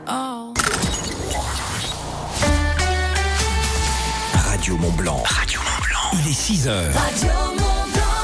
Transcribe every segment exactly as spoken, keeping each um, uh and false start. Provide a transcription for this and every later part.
Oh. Radio Mont Blanc. Radio Mont Blanc. Il est six heures. Radio Mont Blanc.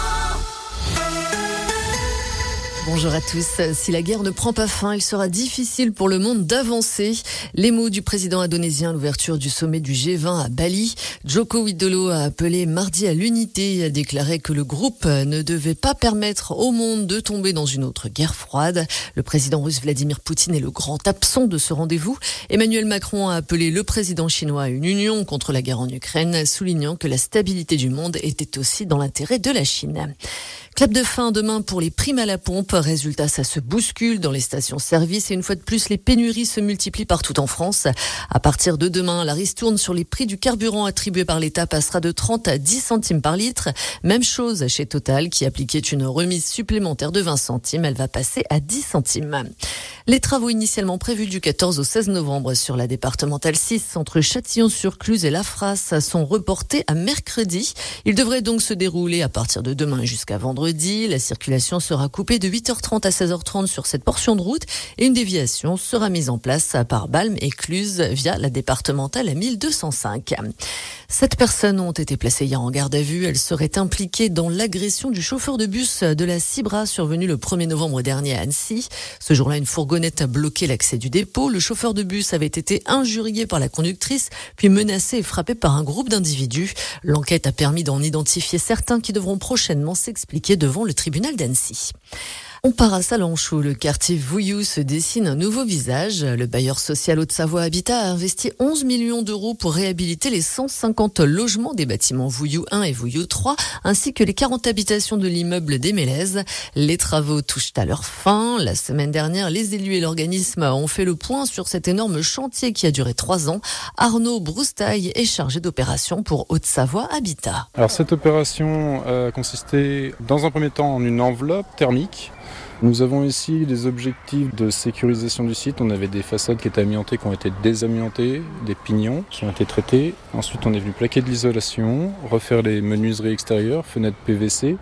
Bonjour à tous. Si la guerre ne prend pas fin, il sera difficile pour le monde d'avancer. Les mots du président indonésien à l'ouverture du sommet du G vingt à Bali. Joko Widodo a appelé mardi à l'unité et a déclaré que le groupe ne devait pas permettre au monde de tomber dans une autre guerre froide. Le président russe Vladimir Poutine est le grand absent de ce rendez-vous. Emmanuel Macron a appelé le président chinois à une union contre la guerre en Ukraine, soulignant que la stabilité du monde était aussi dans l'intérêt de la Chine. Clap de fin demain pour les primes à la pompe. Résultat, ça se bouscule dans les stations-service et une fois de plus, les pénuries se multiplient partout en France. À partir de demain, la ristourne sur les prix du carburant attribué par l'État passera de trente à dix centimes par litre. Même chose chez Total qui appliquait une remise supplémentaire de vingt centimes. Elle va passer à dix centimes. Les travaux initialement prévus du quatorze au seize novembre sur la départementale six entre Châtillon-sur-Cluse et La Frasse sont reportés à mercredi. Ils devraient donc se dérouler à partir de demain jusqu'à vendredi. La circulation sera coupée de huit heures trente à seize heures trente sur cette portion de route et une déviation sera mise en place par Balme et Cluse via la départementale à mille deux cent cinq. Sept personnes ont été placées hier en garde à vue. Elles seraient impliquées dans l'agression du chauffeur de bus de la Cibra survenue le premier novembre dernier à Annecy. Ce jour-là, une fourgonnette a bloqué l'accès du dépôt. Le chauffeur de bus avait été injurié par la conductrice, puis menacé et frappé par un groupe d'individus. L'enquête a permis d'en identifier certains qui devront prochainement s'expliquer devant le tribunal d'Annecy. On part à Sallanches où le quartier Vouillou se dessine un nouveau visage. Le bailleur social Haute-Savoie Habitat a investi onze millions d'euros pour réhabiliter les cent cinquante logements des bâtiments Vouillou un et Vouillou trois, ainsi que les quarante habitations de l'immeuble des Mélèzes. Les travaux touchent à leur fin. La semaine dernière, les élus et l'organisme ont fait le point sur cet énorme chantier qui a duré trois ans. Arnaud Broustaille est chargé d'opération pour Haute-Savoie Habitat. Alors cette opération a consisté dans un premier temps en une enveloppe thermique. Nous avons ici les objectifs de sécurisation du site. On avait des façades qui étaient amiantées, qui ont été désamiantées, des pignons qui ont été traités. Ensuite, on est venu plaquer de l'isolation, refaire les menuiseries extérieures, fenêtres P V C.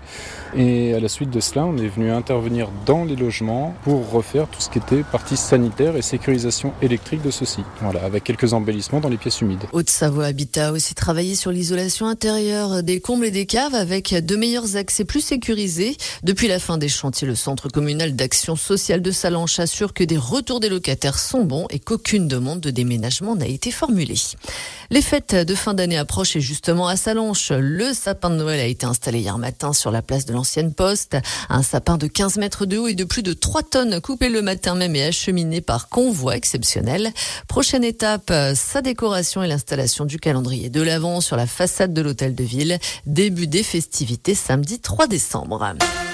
Et à la suite de cela, on est venu intervenir dans les logements pour refaire tout ce qui était partie sanitaire et sécurisation électrique de ceux-ci. Voilà, avec quelques embellissements dans les pièces humides. Haute-Savoie Habitat a aussi travaillé sur l'isolation intérieure des combles et des caves avec de meilleurs accès plus sécurisés. Depuis la fin des chantiers, le centre communal d'action sociale de Sallanches assure que des retours des locataires sont bons et qu'aucune demande de déménagement n'a été formulée. Les fêtes de fin d'année approchent et justement à Sallanches, le sapin de Noël a été installé hier matin sur la place de l'ancienne poste. Un sapin de quinze mètres de haut et de plus de trois tonnes coupé le matin même et acheminé par convoi exceptionnel. Prochaine étape, sa décoration et l'installation du calendrier de l'Avent sur la façade de l'hôtel de ville. Début des festivités samedi trois décembre.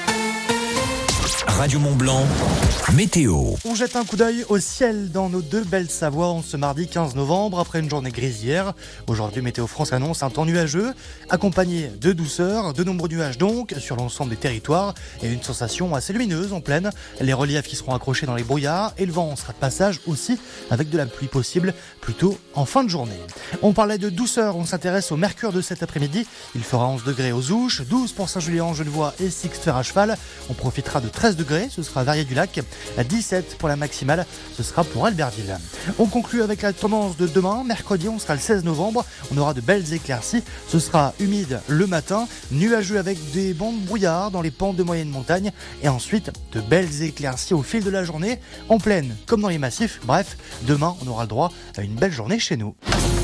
Radio Mont Blanc, météo. On jette un coup d'œil au ciel dans nos deux belles Savoies en ce mardi quinze novembre, après une journée grise hier. Aujourd'hui, Météo France annonce un temps nuageux, accompagné de douceur, de nombreux nuages donc, sur l'ensemble des territoires, et une sensation assez lumineuse en plaine. Les reliefs qui seront accrochés dans les brouillards, et le vent sera de passage aussi, avec de la pluie possible, plutôt en fin de journée. On parlait de douceur, on s'intéresse au mercure de cet après-midi. Il fera onze degrés aux Ouches, douze pour Saint-Julien, Genevois et Sixte-Fer à cheval. On profitera de treize degrés, ce sera Verrier-du-Lac, dix-sept pour la maximale, ce sera pour Albertville. On conclut avec la tendance de demain, mercredi on sera le seize novembre, on aura de belles éclaircies, ce sera humide le matin, nuageux avec des bancs de brouillard dans les pentes de moyenne montagne et ensuite de belles éclaircies au fil de la journée, en plaine comme dans les massifs, bref, demain on aura le droit à une belle journée chez nous.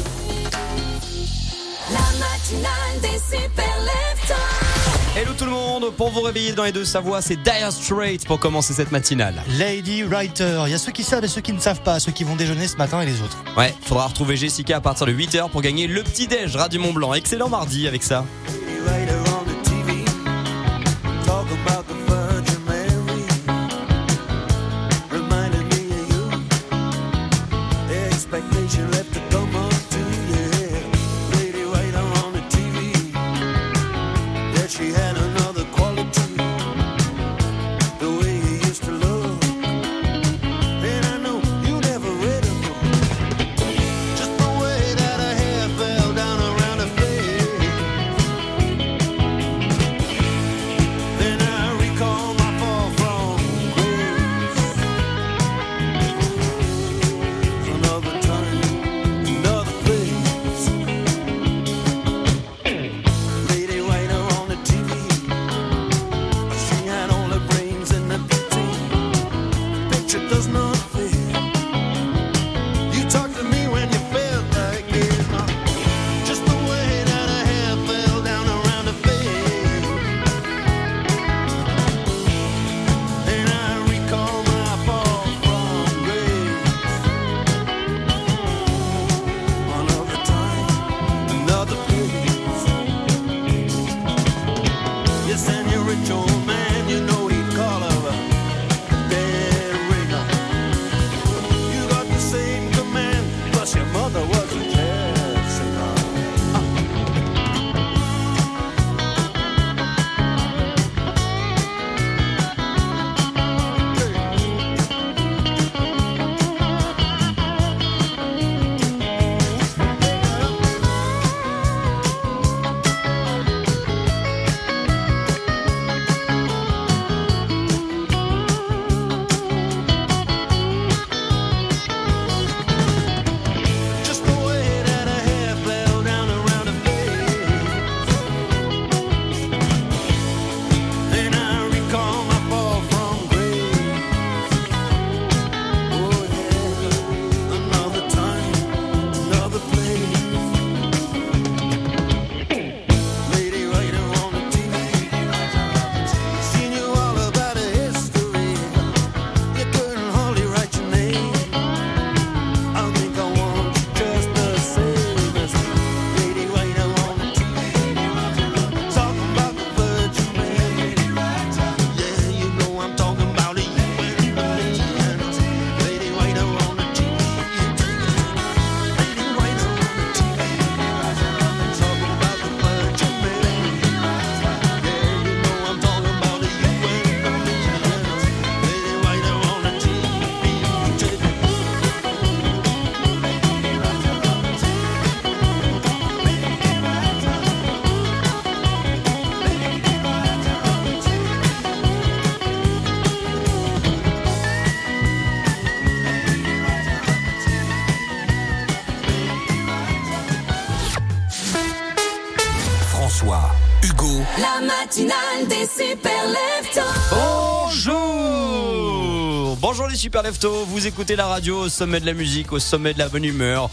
La matinale des super leftos. Hello tout le monde, pour vous réveiller dans les deux Savoies, c'est Dire Straits pour commencer cette matinale. Lady Writer, il y a ceux qui savent et ceux qui ne savent pas, ceux qui vont déjeuner ce matin et les autres. Ouais, faudra retrouver Jessica à partir de huit heures pour gagner le petit déj Radio Mont Blanc. Excellent mardi avec ça. Hugo. La matinale des super leftos. Bonjour. Bonjour les super leftos. Vous écoutez la radio au sommet de la musique, au sommet de la bonne humeur.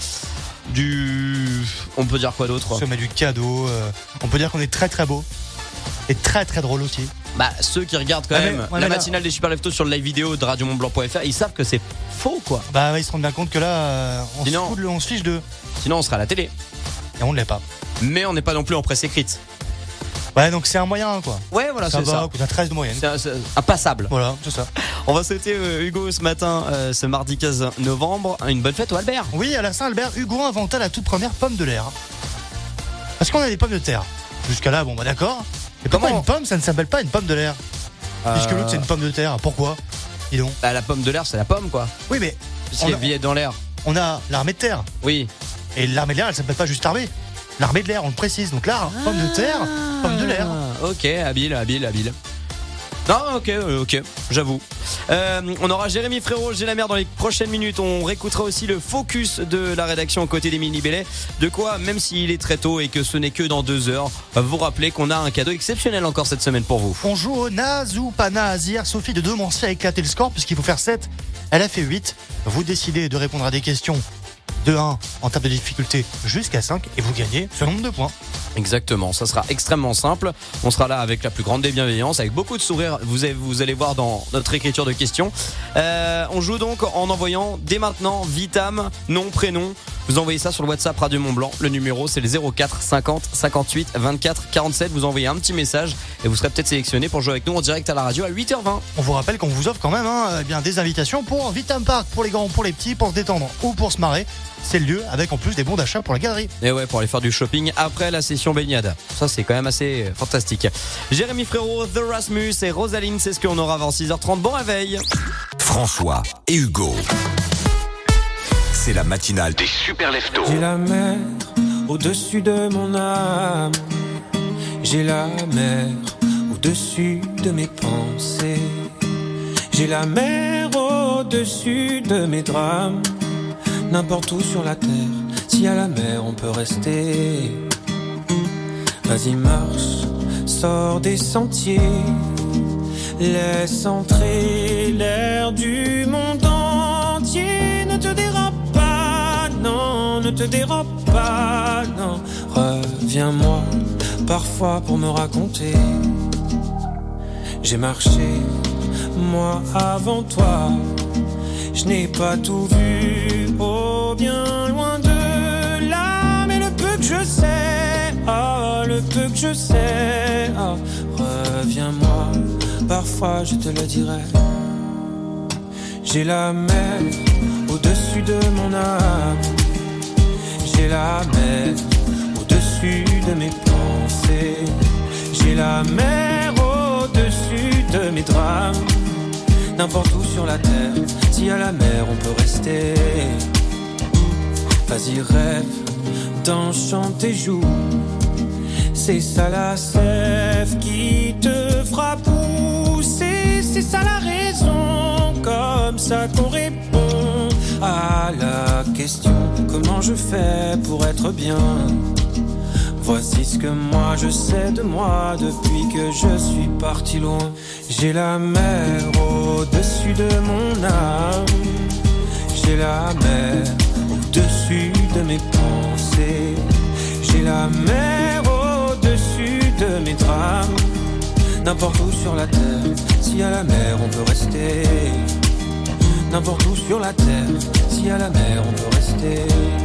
Du... On peut dire quoi d'autre? Sommet du cadeau. Euh, on peut dire qu'on est très très beau. Et très très drôle aussi. Bah, ceux qui regardent quand ah même mais, la là, matinale des super leftos sur le live vidéo de radio mont blanc point f r, ils savent que c'est faux quoi. Bah ouais, ils se rendent bien compte que là, euh, on, Sinon, se fout de, on se fiche d'eux. Sinon on sera à la télé. Et on ne l'est pas. Mais on n'est pas non plus en presse écrite. Ouais, donc c'est un moyen quoi. Ouais, voilà, ça c'est va, ça. t'as treize de moyenne. C'est un, c'est un passable. Voilà, c'est ça. On va souhaiter euh, Hugo ce matin, euh, ce mardi quinze novembre, une bonne fête au Albert. Oui, à la Saint-Albert, Hugo inventa la toute première pomme de l'air. Parce qu'on a des pommes de terre. Jusqu'à là, bon bah d'accord. Et pourquoi Comment une pomme, ça ne s'appelle pas une pomme de l'air euh... Puisque l'autre c'est une pomme de terre. Pourquoi? Dis donc. Bah, la pomme de l'air, c'est la pomme quoi. Oui, mais Puisqu'elle vit dans l'air. On a l'armée de terre. Oui. Et l'armée de l'air, elle s'appelle pas juste armée. L'armée de l'air, on le précise. Donc là, pomme de terre, pomme de l'air. Ok, habile, habile, habile. Non, ok, ok, j'avoue. Euh, on aura Jérémy Frérot, j'ai la mer dans les prochaines minutes. On réécoutera aussi le focus de la rédaction aux côtés d'Émilie Bellet. De quoi, même s'il est très tôt et que ce n'est que dans deux heures, vous rappeler qu'on a un cadeau exceptionnel encore cette semaine pour vous. On joue au naze ou pas naze. Hier, Sophie de Domancy a éclaté le score puisqu'il faut faire sept. Elle a fait huit. Vous décidez de répondre à des questions de un en table de difficulté jusqu'à cinq et vous gagnez ce nombre de points. Exactement, ça sera extrêmement simple. On sera là avec la plus grande des bienveillances, avec beaucoup de sourires. Vous, avez, vous allez voir dans notre écriture de questions. Euh, on joue donc en envoyant dès maintenant Vitam, nom, prénom. Vous envoyez ça sur le WhatsApp Radio Mont Blanc. Le numéro c'est le zéro quatre cinquante cinquante-huit vingt-quatre quarante-sept. Vous envoyez un petit message et vous serez peut-être sélectionné pour jouer avec nous en direct à la radio à huit heures vingt. On vous rappelle qu'on vous offre quand même hein, eh bien, des invitations pour Vitam Park, pour les grands, pour les petits, pour se détendre ou pour se marrer. C'est le lieu avec en plus des bons d'achat pour la galerie. Et ouais, pour aller faire du shopping après la session baignade. Ça c'est quand même assez fantastique. Jérémy Frérot, The Rasmus et Rosaline, c'est ce qu'on aura avant six heures trente. Bon réveil. François et Hugo. C'est la matinale des super leftos. J'ai la mer au-dessus de mon âme. J'ai la mer au-dessus de mes pensées. J'ai la mer au-dessus de mes drames. N'importe où sur la terre, s'il y a la mer, on peut rester. Vas-y marche, sors des sentiers. Laisse entrer l'air du monde entier. Ne te dérobe pas, non, ne te dérobe pas, non. Reviens-moi, parfois pour me raconter. J'ai marché, moi avant toi. Je n'ai pas tout vu, oh bien loin de là. Mais le peu que je sais, oh le peu que je sais, oh, reviens-moi, parfois je te le dirai. J'ai la mer au-dessus de mon âme. J'ai la mer au-dessus de mes pensées. J'ai la mer au-dessus de mes drames. N'importe où sur la terre, s'il y a la mer, on peut rester. Vas-y rêve d'un chant tes joues. C'est ça la sève qui te fera pousser. C'est ça la raison, comme ça qu'on répond à la question. Comment je fais pour être bien? Voici ce que moi je sais de moi depuis que je suis parti loin. J'ai la mer au-dessus de mon âme. J'ai la mer au-dessus de mes pensées. J'ai la mer au-dessus de mes drames. N'importe où sur la terre, s'il y a la mer, on peut rester. N'importe où sur la terre, s'il y a la mer, on peut rester.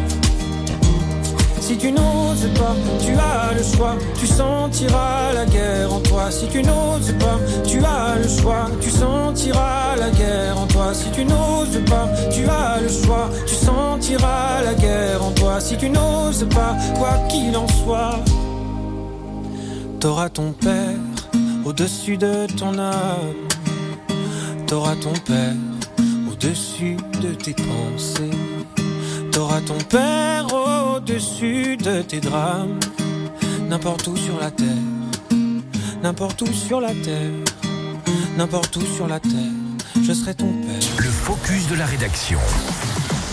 Si tu n'oses pas, tu as le choix, tu sentiras la guerre en toi. Si tu n'oses pas, tu as le choix, tu sentiras la guerre en toi. Si tu n'oses pas, tu as le choix, tu sentiras la guerre en toi. Si tu n'oses pas, quoi qu'il en soit, t'auras ton père au-dessus de ton âme. T'auras ton père au-dessus de tes pensées. T'auras ton père au-dessus de tes drames. N'importe où sur la terre, n'importe où sur la terre, n'importe où sur la terre, je serai ton père. Le focus de la rédaction.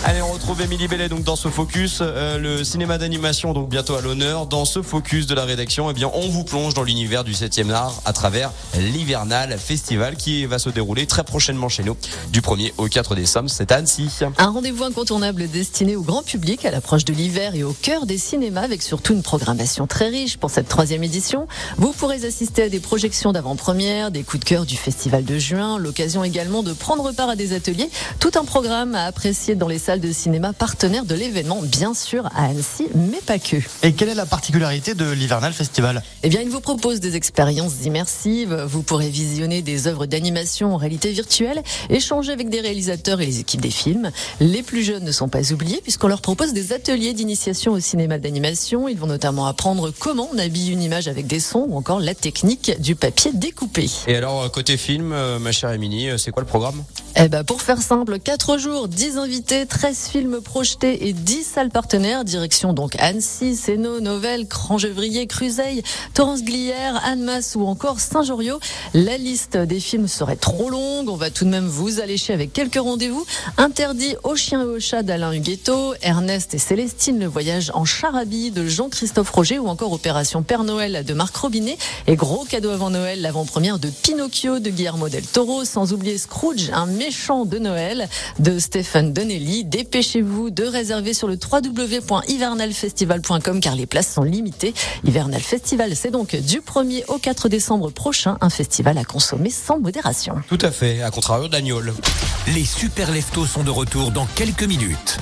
Allez, on retrouve Émilie Bellet donc dans ce focus, euh, le cinéma d'animation donc bientôt à l'honneur. Dans ce focus de la rédaction, eh bien on vous plonge dans l'univers du septième art à travers l'Hivernal Festival qui va se dérouler très prochainement chez nous du premier au quatre décembre. C'est à Annecy. Un rendez-vous incontournable destiné au grand public à l'approche de l'hiver et au cœur des cinémas avec surtout une programmation très riche pour cette troisième édition. Vous pourrez assister à des projections d'avant-première, des coups de cœur du festival de juin, l'occasion également de prendre part à des ateliers. Tout un programme à apprécier dans les salles de cinéma partenaires de l'événement, bien sûr à Annecy, mais pas que. Et quelle est la particularité de l'Hivernal Festival ? Eh bien, il vous propose des expériences immersives. Vous pourrez visionner des œuvres d'animation en réalité virtuelle, échanger avec des réalisateurs et les équipes des films. Les plus jeunes ne sont pas oubliés puisqu'on leur propose des ateliers d'initiation au cinéma d'animation. Ils vont notamment apprendre comment on habille une image avec des sons ou encore la technique du papier découpé. Et alors, côté film, euh, ma chère Émilie, c'est quoi le programme ? Eh ben, pour faire simple, quatre jours, dix invités, treize films projetés et dix salles partenaires. Direction donc Annecy, Sénaux, Novelle, Crangevrier, Cruseille, Torrance-Glières, Annemasse ou encore Saint-Joriot. La liste des films serait trop longue. On va tout de même vous allécher avec quelques rendez-vous. Interdit aux chiens et aux chats d'Alain Huguetto, Ernest et Célestine, le voyage en charabie de Jean-Christophe Roger ou encore Opération Père Noël de Marc Robinet. Et gros cadeau avant Noël, l'avant-première de Pinocchio de Guillermo del Toro, sans oublier Scrooge, un méchant de Noël de Stéphane Donnelly. Dépêchez-vous de réserver sur le w w w point hivernal festival point com car les places sont limitées. Hivernal Festival, c'est donc du premier au quatre décembre prochain, un festival à consommer sans modération. Tout à fait, à contrario d'Agnol. Les super leftos sont de retour dans quelques minutes.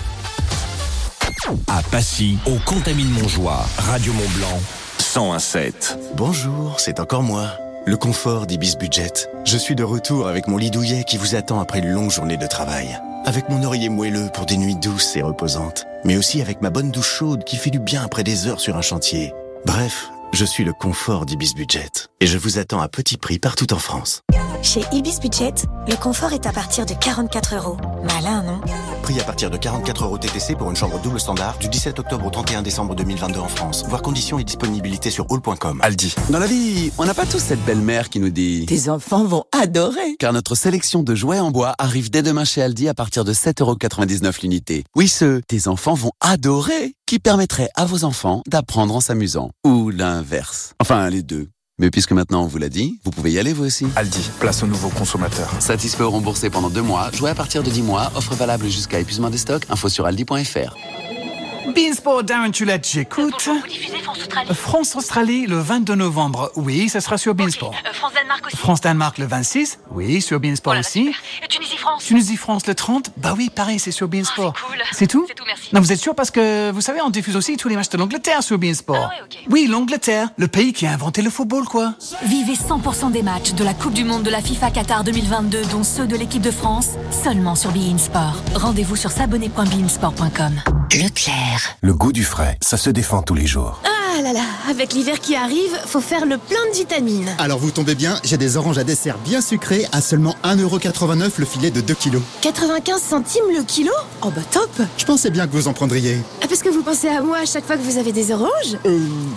À Passy, au Contamine-Montjoie, Radio Mont-Blanc, cent un virgule sept. Bonjour, c'est encore moi. Le confort d'Ibis Budget. Je suis de retour avec mon lit douillet qui vous attend après une longue journée de travail. Avec mon oreiller moelleux pour des nuits douces et reposantes. Mais aussi avec ma bonne douche chaude qui fait du bien après des heures sur un chantier. Bref, je suis le confort d'Ibis Budget. Et je vous attends à petit prix partout en France. Chez Ibis Budget, le confort est à partir de quarante-quatre euros. Malin, non ? Prix à partir de quarante-quatre euros T T C pour une chambre double standard du dix-sept octobre au trente et un décembre deux mille vingt-deux en France. Voir conditions et disponibilité sur hall point com. Aldi. Dans la vie, on n'a pas tous cette belle-mère qui nous dit « Tes enfants vont adorer !» Car notre sélection de jouets en bois arrive dès demain chez Aldi à partir de sept euros quatre-vingt-dix-neuf l'unité. Oui, ce « Tes enfants vont adorer !» qui permettrait à vos enfants d'apprendre en s'amusant. Ou l'inverse. Enfin, les deux. Mais puisque maintenant on vous l'a dit, vous pouvez y aller vous aussi. Aldi, place aux nouveaux consommateurs. Satisfait ou remboursé pendant deux mois, jouez à partir de dix mois, offre valable jusqu'à épuisement des stocks, info sur aldi point f r. Beansport, Darren Tulette, j'écoute. Bonjour, vous diffusez France-Australie. France-Australie le vingt-deux novembre, oui, ça sera sur Beansport. Okay. Euh, France-Danemark aussi. France-Danemark le vingt-six, oui, sur Beansport oh là, aussi. Et Tunisie-France. Tunisie-France le trente, bah oui, pareil, c'est sur Beansport. Oh, c'est cool. C'est tout? C'est tout, merci. Non, vous êtes sûr parce que, vous savez, on diffuse aussi tous les matchs de l'Angleterre sur Beansport. Ah ouais, ok. Oui, l'Angleterre, le pays qui a inventé le football, quoi. Vivez cent pour cent des matchs de la Coupe du Monde de la FIFA Qatar deux mille vingt-deux, dont ceux de l'équipe de France, seulement sur beIN Sport. Rendez-vous sur s'abonner point bein sport point com. Leclerc. Le goût du frais, ça se défend tous les jours. Ah là là, avec l'hiver qui arrive, faut faire le plein de vitamines. Alors vous tombez bien, j'ai des oranges à dessert bien sucrées à seulement un euro quatre-vingt-neuf le filet de deux kilos. quatre-vingt-quinze centimes le kilo? Oh bah top. Je pensais bien que vous en prendriez. Ah, parce que vous pensez à moi à chaque fois que vous avez des oranges? Euh...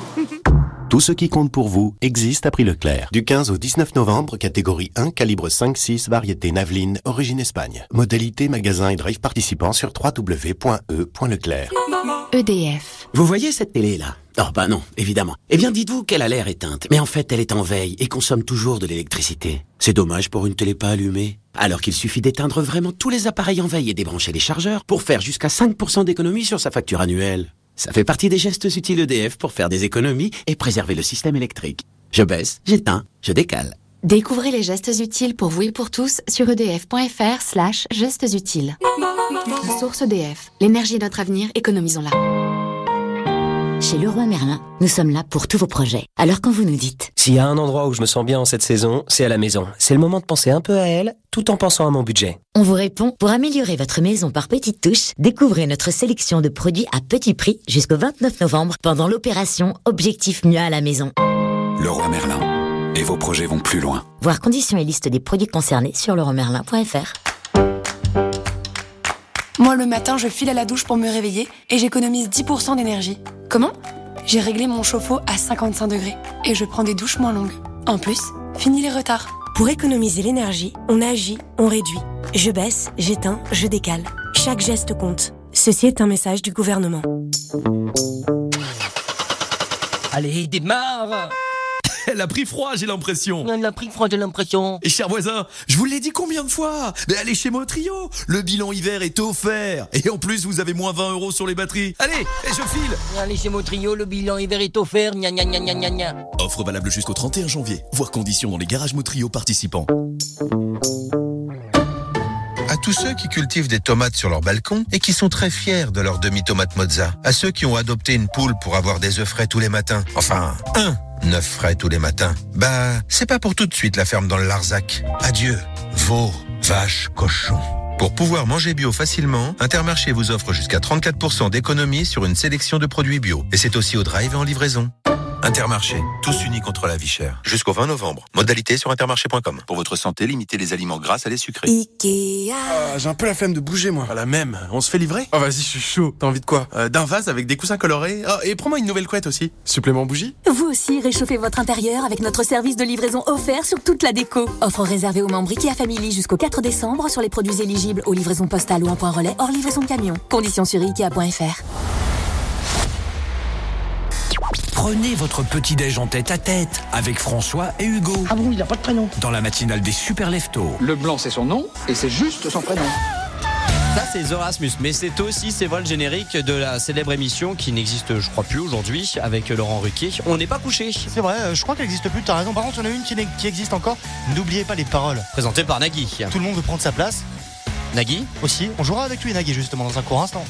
Tout ce qui compte pour vous existe à prix Leclerc. Du quinze au dix-neuf novembre, catégorie un, calibre cinq six, variété Naveline, origine Espagne. Modalité, magasin et drive participants sur w w w point e point leclerc. E D F. Vous voyez cette télé-là? Oh bah non, évidemment. Eh bien dites-vous qu'elle a l'air éteinte, mais en fait elle est en veille et consomme toujours de l'électricité. C'est dommage pour une télé pas allumée. Alors qu'il suffit d'éteindre vraiment tous les appareils en veille et débrancher les chargeurs pour faire jusqu'à cinq pour cent d'économie sur sa facture annuelle. Ça fait partie des gestes utiles E D F pour faire des économies et préserver le système électrique. Je baisse, j'éteins, je décale. Découvrez les gestes utiles pour vous et pour tous sur edf point f r slash gestes utiles. Source E D F. L'énergie est notre avenir, économisons-la. Chez Leroy Merlin, nous sommes là pour tous vos projets. Alors quand vous nous dites... S'il y a un endroit où je me sens bien en cette saison, c'est à la maison. C'est le moment de penser un peu à elle, tout en pensant à mon budget. On vous répond, pour améliorer votre maison par petites touches, découvrez notre sélection de produits à petit prix jusqu'au vingt-neuf novembre pendant l'opération Objectif Mieux à la maison. Leroy Merlin. Et vos projets vont plus loin. Voir conditions et liste des produits concernés sur leroy merlin point f r. Moi, le matin, je file à la douche pour me réveiller et j'économise dix pour cent d'énergie. Comment ? J'ai réglé mon chauffe-eau à cinquante-cinq degrés et je prends des douches moins longues. En plus, fini les retards. Pour économiser l'énergie, on agit, on réduit. Je baisse, j'éteins, je décale. Chaque geste compte. Ceci est un message du gouvernement. Allez, démarre! Elle a pris froid, j'ai l'impression. Elle a pris froid, j'ai l'impression. Et cher voisin, je vous l'ai dit combien de fois? Mais allez chez Motrio, le bilan hiver est offert. Et en plus, vous avez moins vingt euros sur les batteries. Allez, et je file. Allez chez Motrio, le bilan hiver est offert. Gna gna gna gna gna gna. Offre valable jusqu'au trente et un janvier. Voir conditions dans les garages Motrio participants. À tous ceux qui cultivent des tomates sur leur balcon et qui sont très fiers de leur demi-tomate mozza. À ceux qui ont adopté une poule pour avoir des œufs frais tous les matins. Enfin, un œuf frais tous les matins. Bah, c'est pas pour tout de suite la ferme dans le Larzac. Adieu, veaux, vaches, cochons. Pour pouvoir manger bio facilement, Intermarché vous offre jusqu'à trente-quatre pour cent d'économie sur une sélection de produits bio. Et c'est aussi au drive et en livraison. Intermarché, tous unis contre la vie chère. Jusqu'au vingt novembre. Modalité sur intermarché point com. Pour votre santé, limitez les aliments gras à les sucrés. Ikea. Ah, j'ai un peu la flemme de bouger, moi. Ah, la même. On se fait livrer? Oh, vas-y, je suis chaud. T'as envie de quoi? euh, D'un vase avec des coussins colorés. Oh, et prends-moi une nouvelle couette aussi. Supplément bougie? Vous aussi, réchauffez votre intérieur avec notre service de livraison offert sur toute la déco. Offre réservée aux membres Ikea Family jusqu'au quatre décembre sur les produits éligibles aux livraisons postales ou en point relais hors livraison camion. Conditions sur ikea point f r. Prenez votre petit-déj en tête-à-tête avec François et Hugo. Ah bon, il n'a pas de prénom. Dans la matinale des Super Leftos. Le blanc, c'est son nom, et c'est juste son prénom. Ça c'est The Rasmus, mais c'est aussi, c'est vrai, le générique de la célèbre émission qui n'existe, je crois, plus aujourd'hui, avec Laurent Ruquier. On n'est pas couché. C'est vrai, je crois qu'elle n'existe plus, t'as raison. Par contre, il y en a une qui, qui existe encore. N'oubliez pas les paroles. Présenté par Nagui. Tout le monde veut prendre sa place. Nagui aussi. On jouera avec lui, Nagui, justement, dans un court instant.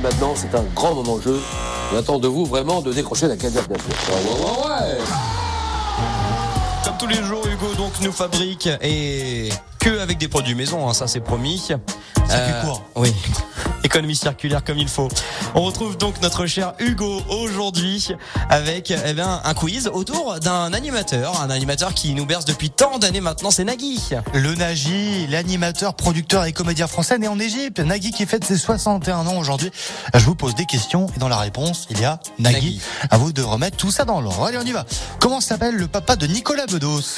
maintenant, c'est un grand moment de jeu. On attend de vous vraiment de décrocher la cadette bien sûr. Ouais, ouais, ouais, ouais. Comme tous les jours, Hugo donc nous fabrique et que avec des produits maison, hein, ça c'est promis. Ça Euh, fait court. Oui. Économie circulaire comme il faut. On retrouve donc notre cher Hugo aujourd'hui avec eh bien, un quiz autour d'un animateur, un animateur qui nous berce depuis tant d'années maintenant, c'est Nagui. Le Nagui, l'animateur, producteur et comédien français né en Égypte. Nagui qui fête ses soixante et un ans aujourd'hui. Je vous pose des questions et dans la réponse, il y a Nagui. Nagui. À vous de remettre tout ça dans l'ordre. Allez, on y va. Comment s'appelle le papa de Nicolas Bedos?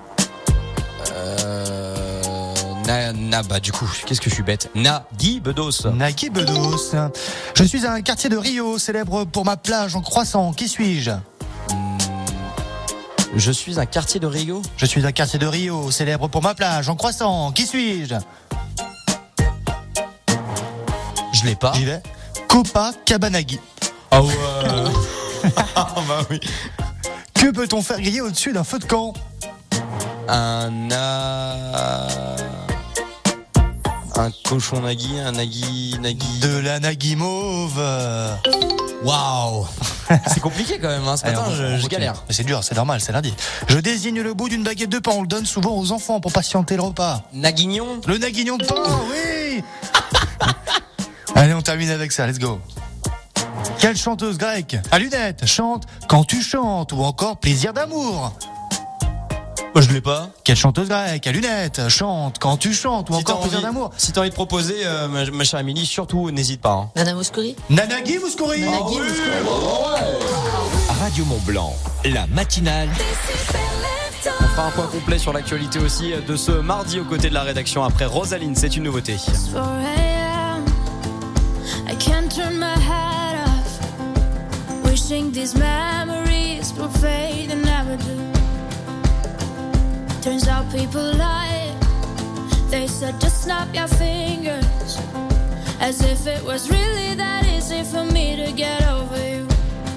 Euh... Na, na, bah du coup, qu'est-ce que je suis bête. Nagui Bedos. Nagui Bedos. Je suis un quartier de Rio, célèbre pour ma plage en croissant. Qui suis-je? Je suis un quartier de Rio. Je suis un quartier de Rio, célèbre pour ma plage en croissant. Qui suis-je? Je l'ai pas. J'y vais. Copacabana. Ah ouais. Ah bah oui. Que peut-on faire griller au-dessus d'un feu de camp? Un na... Un cochon nagui, un nagui, nagui. De la nagui mauve. Waouh. C'est compliqué quand même, hein. Ce Allez, matin, on- je, on je continue. galère. Mais c'est dur, c'est normal, c'est lundi. Je désigne le bout d'une baguette de pain, on le donne souvent aux enfants pour patienter le repas. Naguignon. Le naguignon de pain, oui. Allez, on termine avec ça, let's go. Quelle chanteuse grecque à lunettes chante Quand tu chantes ou encore Plaisir d'amour? Moi je l'ai pas. Quelle chanteuse grecque à lunettes chante Quand tu chantes ou Si t'as encore Plaisir envie, d'amour? si t'as envie de proposer, euh, ma, ma chère Amélie, surtout n'hésite pas. Hein. Nana Mouskouri. Nanagui Mouskouri. Nagui Mouskouri. Radio Mont Blanc, la matinale. On fera un point complet sur l'actualité aussi de ce mardi aux côtés de la rédaction après Rosaline, c'est une nouveauté. four a.m. I can't turn my head off. Wishing these memories will fade and never do. Turns out people lie. They said just snap your fingers, as if it was really that easy for me to get over you.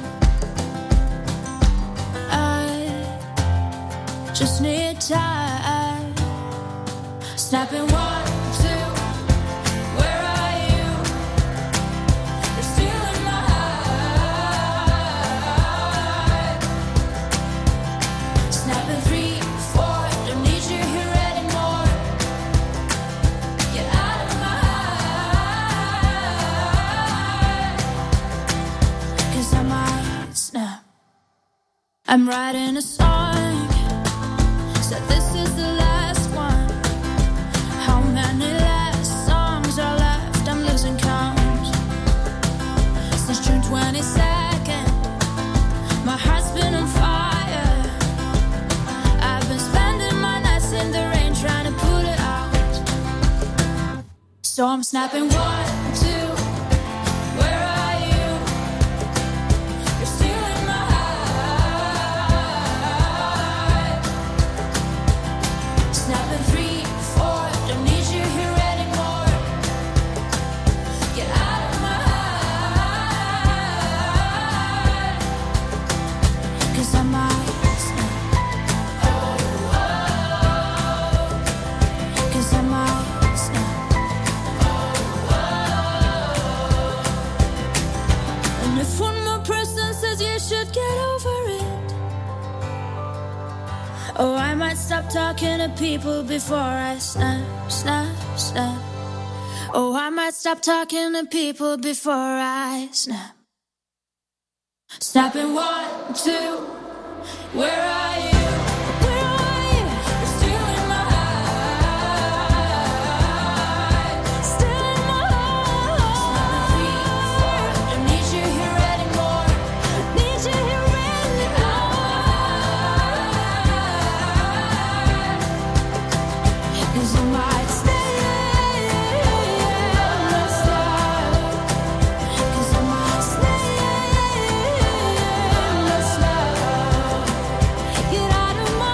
I just need time. Snapping one, two. Where are you? You're still in my heart. Snapping three, four. Don't need you here anymore. Get out of my heart. 'Cause I might snap. I'm writing a song. Said this is the last one. How many last songs are left? I'm losing count. Since June twenty-second, my heart's been on fire. I've been spending my nights in the rain trying to put it out. So I'm snapping one, two. Where are you? You're still in my heart. Snapping three, four. Don't need you here anymore. Get out of my heart. 'Cause I might snap. Oh, oh. 'Cause I might snap. Oh, oh. And if one more person says you should get over it, oh, I might stop talking to people before I snap, snap, snap. Oh, I might stop talking to people before I snap. Snapping one, two. Where are you? Where are you? You're still in my heart. Still in my heart. Three, four. Don't need you here anymore. Need you here anymore. 'Cause I might stay. Let's stop. 'Cause I might stay. Let's stop. Get out of my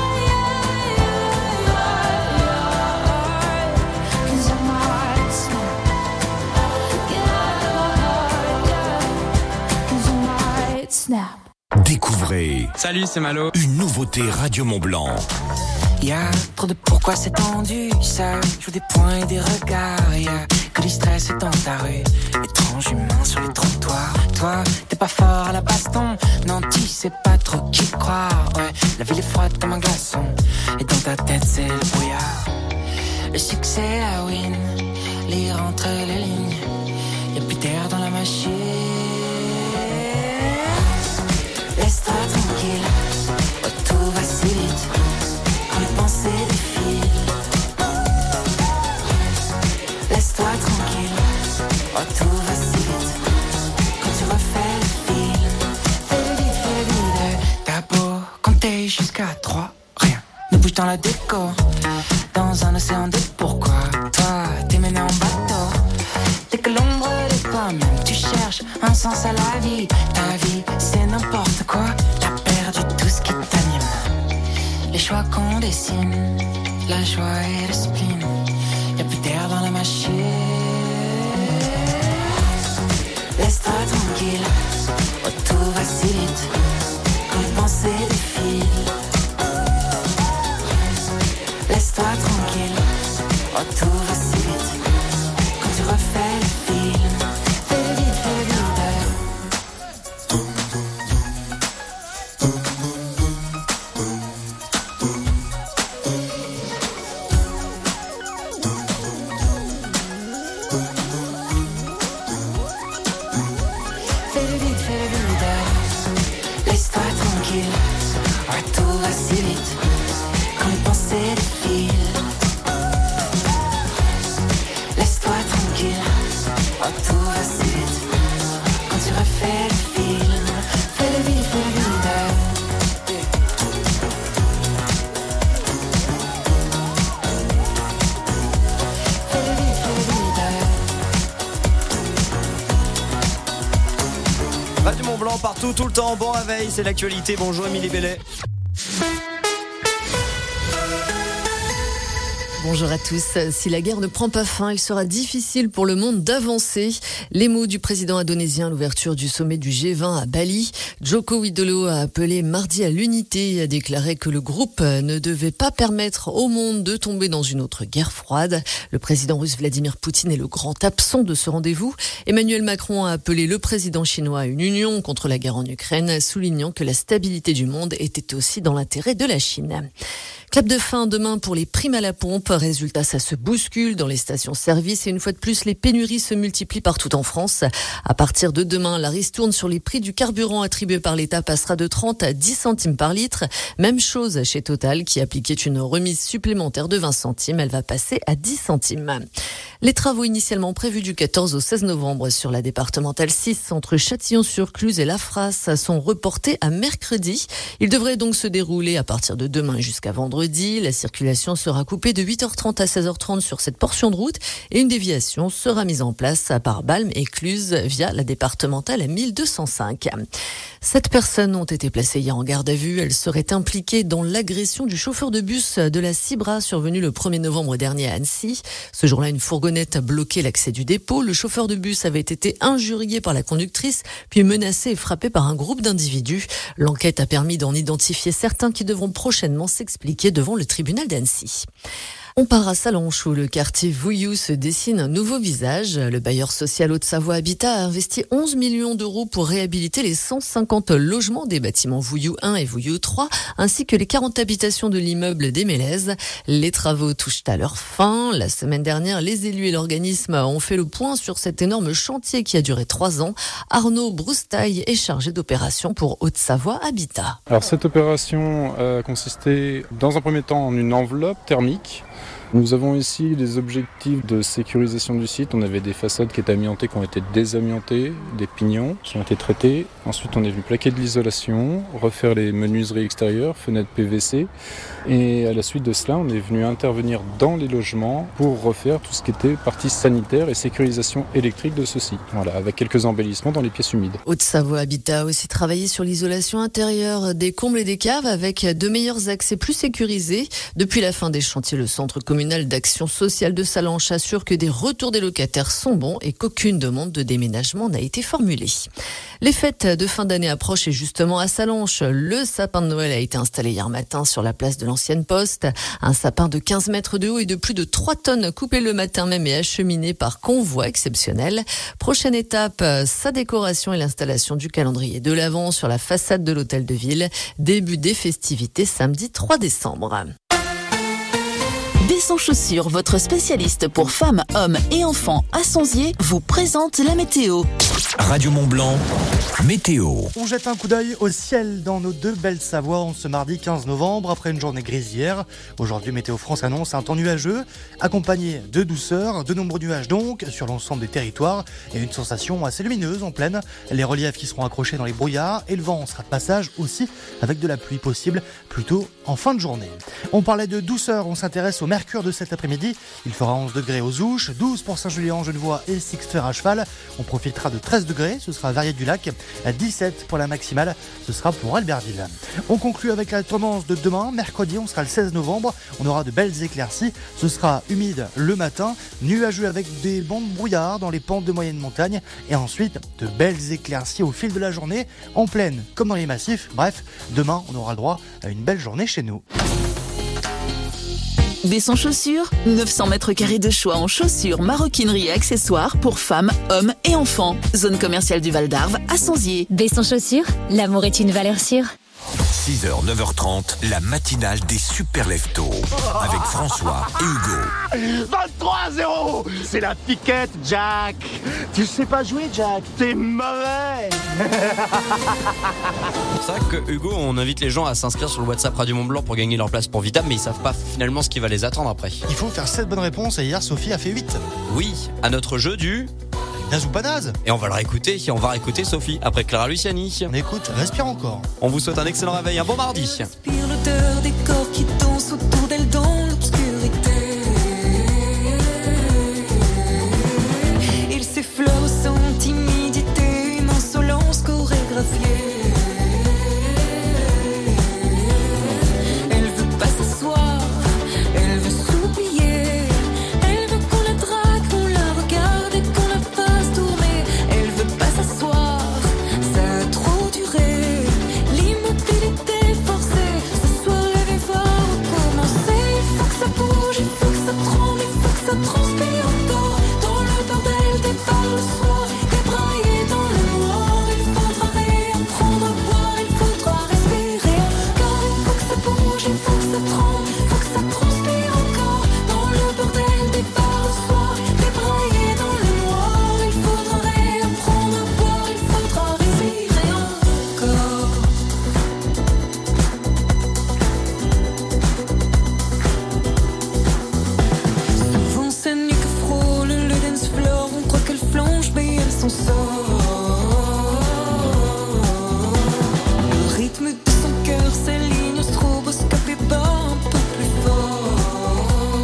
heart. 'Cause I might stop. Get out of my heart. 'Cause I might snap. Découvrez Salut, c'est Malo. une nouveauté Radio Mont Blanc. Y'a trop de pourquoi c'est tendu, ça joue des points et des regards. Y'a que du stress dans ta rue, étrange humain sur les trottoirs. Toi, t'es pas fort à la baston, non tu sais pas trop qui croire. Ouais, la ville est froide comme un glaçon, et dans ta tête c'est le brouillard. Le succès à win, lire entre les lignes, y'a plus d'air dans la machine. Laisse-toi tranquille, oh, tout va si vite. Les pensées défilent. Laisse-toi tranquille, oh tout va si vite. Quand tu refais le film, fais vite, fais vite. T'as beau compter jusqu'à trois, rien ne bouge dans la déco. Dans un océan de pourquoi, toi t'es mené en bateau. Dès que l'ombre n'est pas même, tu cherches un sens à la vie. Ta vie c'est n'importe quoi, t'as perdu tout ce qui t'anime. Les choix qu'on dessine, la joie et le spleen, y'a plus d'air dans la machine. Laisse-toi tranquille, oh tout va si vite. Quand les pensées défilent. Laisse-toi tranquille, oh tout va si vite. Quand tu refais le film, fais vite, fais vite. Radio Mont Blanc partout, tout le temps, bon réveil, c'est l'actualité. Bonjour Émilie Bellet. Bonjour à tous. Si la guerre ne prend pas fin, il sera difficile pour le monde d'avancer. Les mots du président indonésien à l'ouverture du sommet du G vingt à Bali. Joko Widodo a appelé mardi à l'unité et a déclaré que le groupe ne devait pas permettre au monde de tomber dans une autre guerre froide. Le président russe Vladimir Poutine est le grand absent de ce rendez-vous. Emmanuel Macron a appelé le président chinois à une union contre la guerre en Ukraine, soulignant que la stabilité du monde était aussi dans l'intérêt de la Chine. Clap de fin demain pour les primes à la pompe. Résultat, ça se bouscule dans les stations-service et une fois de plus, les pénuries se multiplient partout en France. À partir de demain, la ristourne sur les prix du carburant attribué par l'État passera de trente à dix centimes par litre. Même chose chez Total qui appliquait une remise supplémentaire de vingt centimes. Elle va passer à dix centimes. Les travaux initialement prévus du quatorze au seize novembre sur la départementale six entre Châtillon-sur-Cluse et Lafras sont reportés à mercredi. Ils devraient donc se dérouler à partir de demain jusqu'à vendredi. La circulation sera coupée de huit heures trente à seize heures trente sur cette portion de route et une déviation sera mise en place par Balme et Cluse via la départementale mille deux cent cinq. Sept personnes ont été placées hier en garde à vue. Elles seraient impliquées dans l'agression du chauffeur de bus de la Cibra survenue le premier novembre dernier à Annecy. Ce jour-là, une fourgonnette a bloqué l'accès du dépôt. Le chauffeur de bus avait été injurié par la conductrice, puis menacé et frappé par un groupe d'individus. L'enquête a permis d'en identifier certains qui devront prochainement s'expliquer devant le tribunal d'Annecy. On part à Sallanches où le quartier Vouillou se dessine un nouveau visage. Le bailleur social Haute-Savoie Habitat a investi onze millions d'euros pour réhabiliter les cent cinquante logements des bâtiments Vouillou un et Vouillou trois, ainsi que les quarante habitations de l'immeuble des Mélèzes. Les travaux touchent à leur fin. La semaine dernière, les élus et l'organisme ont fait le point sur cet énorme chantier qui a duré trois ans. Arnaud Broustaille est chargé d'opération pour Haute-Savoie Habitat. Alors cette opération a consisté dans un premier temps en une enveloppe thermique. Nous avons ici des objectifs de sécurisation du site. On avait des façades qui étaient amiantées, qui ont été désamiantées, des pignons qui ont été traités. Ensuite, on est venu plaquer de l'isolation, refaire les menuiseries extérieures, fenêtres P V C. Et à la suite de cela, on est venu intervenir dans les logements pour refaire tout ce qui était partie sanitaire et sécurisation électrique de ceux-ci. Voilà, avec quelques embellissements dans les pièces humides. Haute-Savoie Habitat a aussi travaillé sur l'isolation intérieure des combles et des caves avec de meilleurs accès plus sécurisés. Depuis la fin des chantiers, le centre commercial communal d'action sociale de Sallanches assure que des retours des locataires sont bons et qu'aucune demande de déménagement n'a été formulée. Les fêtes de fin d'année approchent et justement à Sallanches, le sapin de Noël a été installé hier matin sur la place de l'ancienne poste. Un sapin de quinze mètres de haut et de plus de trois tonnes coupé le matin même et acheminé par convoi exceptionnel. Prochaine étape, sa décoration et l'installation du calendrier de l'Avent sur la façade de l'hôtel de ville. Début des festivités samedi trois décembre. Descends Chaussures, votre spécialiste pour femmes, hommes et enfants à Sonzier, vous présente la météo. Radio Mont-Blanc, météo. On jette un coup d'œil au ciel dans nos deux belles Savoies en ce mardi quinze novembre après une journée grise hier. Aujourd'hui, Météo France annonce un temps nuageux accompagné de douceur, de nombreux nuages donc sur l'ensemble des territoires et une sensation assez lumineuse en plaine. Les reliefs qui seront accrochés dans les brouillards et le vent sera de passage aussi avec de la pluie possible plutôt en fin de journée. On parlait de douceur, on s'intéresse au mercure de cet après-midi. Il fera onze degrés aux Ouches, douze pour Saint-Julien, Genevois et Sixfer à cheval. On profitera de treize degrés, ce sera à Verrier-du-Lac, dix-sept pour la maximale, ce sera pour Albertville. On conclut avec la tendance de demain, mercredi, on sera le seize novembre, on aura de belles éclaircies, ce sera humide le matin, nuageux avec des bancs de brouillard dans les pentes de moyenne montagne et ensuite de belles éclaircies au fil de la journée, en plaine comme dans les massifs. Bref, demain, on aura le droit à une belle journée chez nous. Descends Chaussures, neuf cents mètres carrés de choix en chaussures, maroquinerie et accessoires pour femmes, hommes et enfants. Zone commerciale du Val d'Arve à Sonzier. Descends Chaussures, l'amour est une valeur sûre. six heures, neuf heures trente, la matinale des super leftos avec François et Hugo. vingt-trois à zéro, c'est la piquette, Jack. Tu sais pas jouer, Jack, t'es mauvais. C'est vrai que Hugo, on invite les gens à s'inscrire sur le WhatsApp Radio Mont-Blanc pour gagner leur place pour Vitam, mais ils savent pas finalement ce qui va les attendre après. Il faut faire sept bonnes réponses et hier Sophie a fait huit. Oui, à notre jeu du... Naze ou pas naze. Et on va le réécouter, on va réécouter Sophie après Clara Luciani. On écoute, respire encore. On vous souhaite un excellent réveil, un bon mardi. Respire l'odeur des corps qui dansent autour d'elle dans l'obscurité. Il s'effleure sans timidité, une insolence chorégraphiée. Elle veut pas s'asseoir, elle veut s'oublier. Elle veut qu'on la drague, qu'on la regarde et qu'on la fasse tourner. Elle veut pas s'asseoir, ça a trop duré. L'immobilité forcée, ce soir elle est va recommencer. Il faut que ça bouge, il faut que ça tremble, il faut que ça transpire encore. Dans le bordel des bars le soir, débraillé dans le noir. Il faudra réapprendre à boire, il faudra respirer. Car il faut que ça bouge, il faut que ça tremble, il faut que ça transpire encore. Dans le bordel des bars le soir, débraillé dans le noir. Il faudra réapprendre à boire, il faudra respirer encore. Souvent ces nuits que frôle le dance floor, on croit qu'elle flanche mais elle s'en sort. Le rythme de son cœur s'aligne au stroboscope et bat un peu plus fort.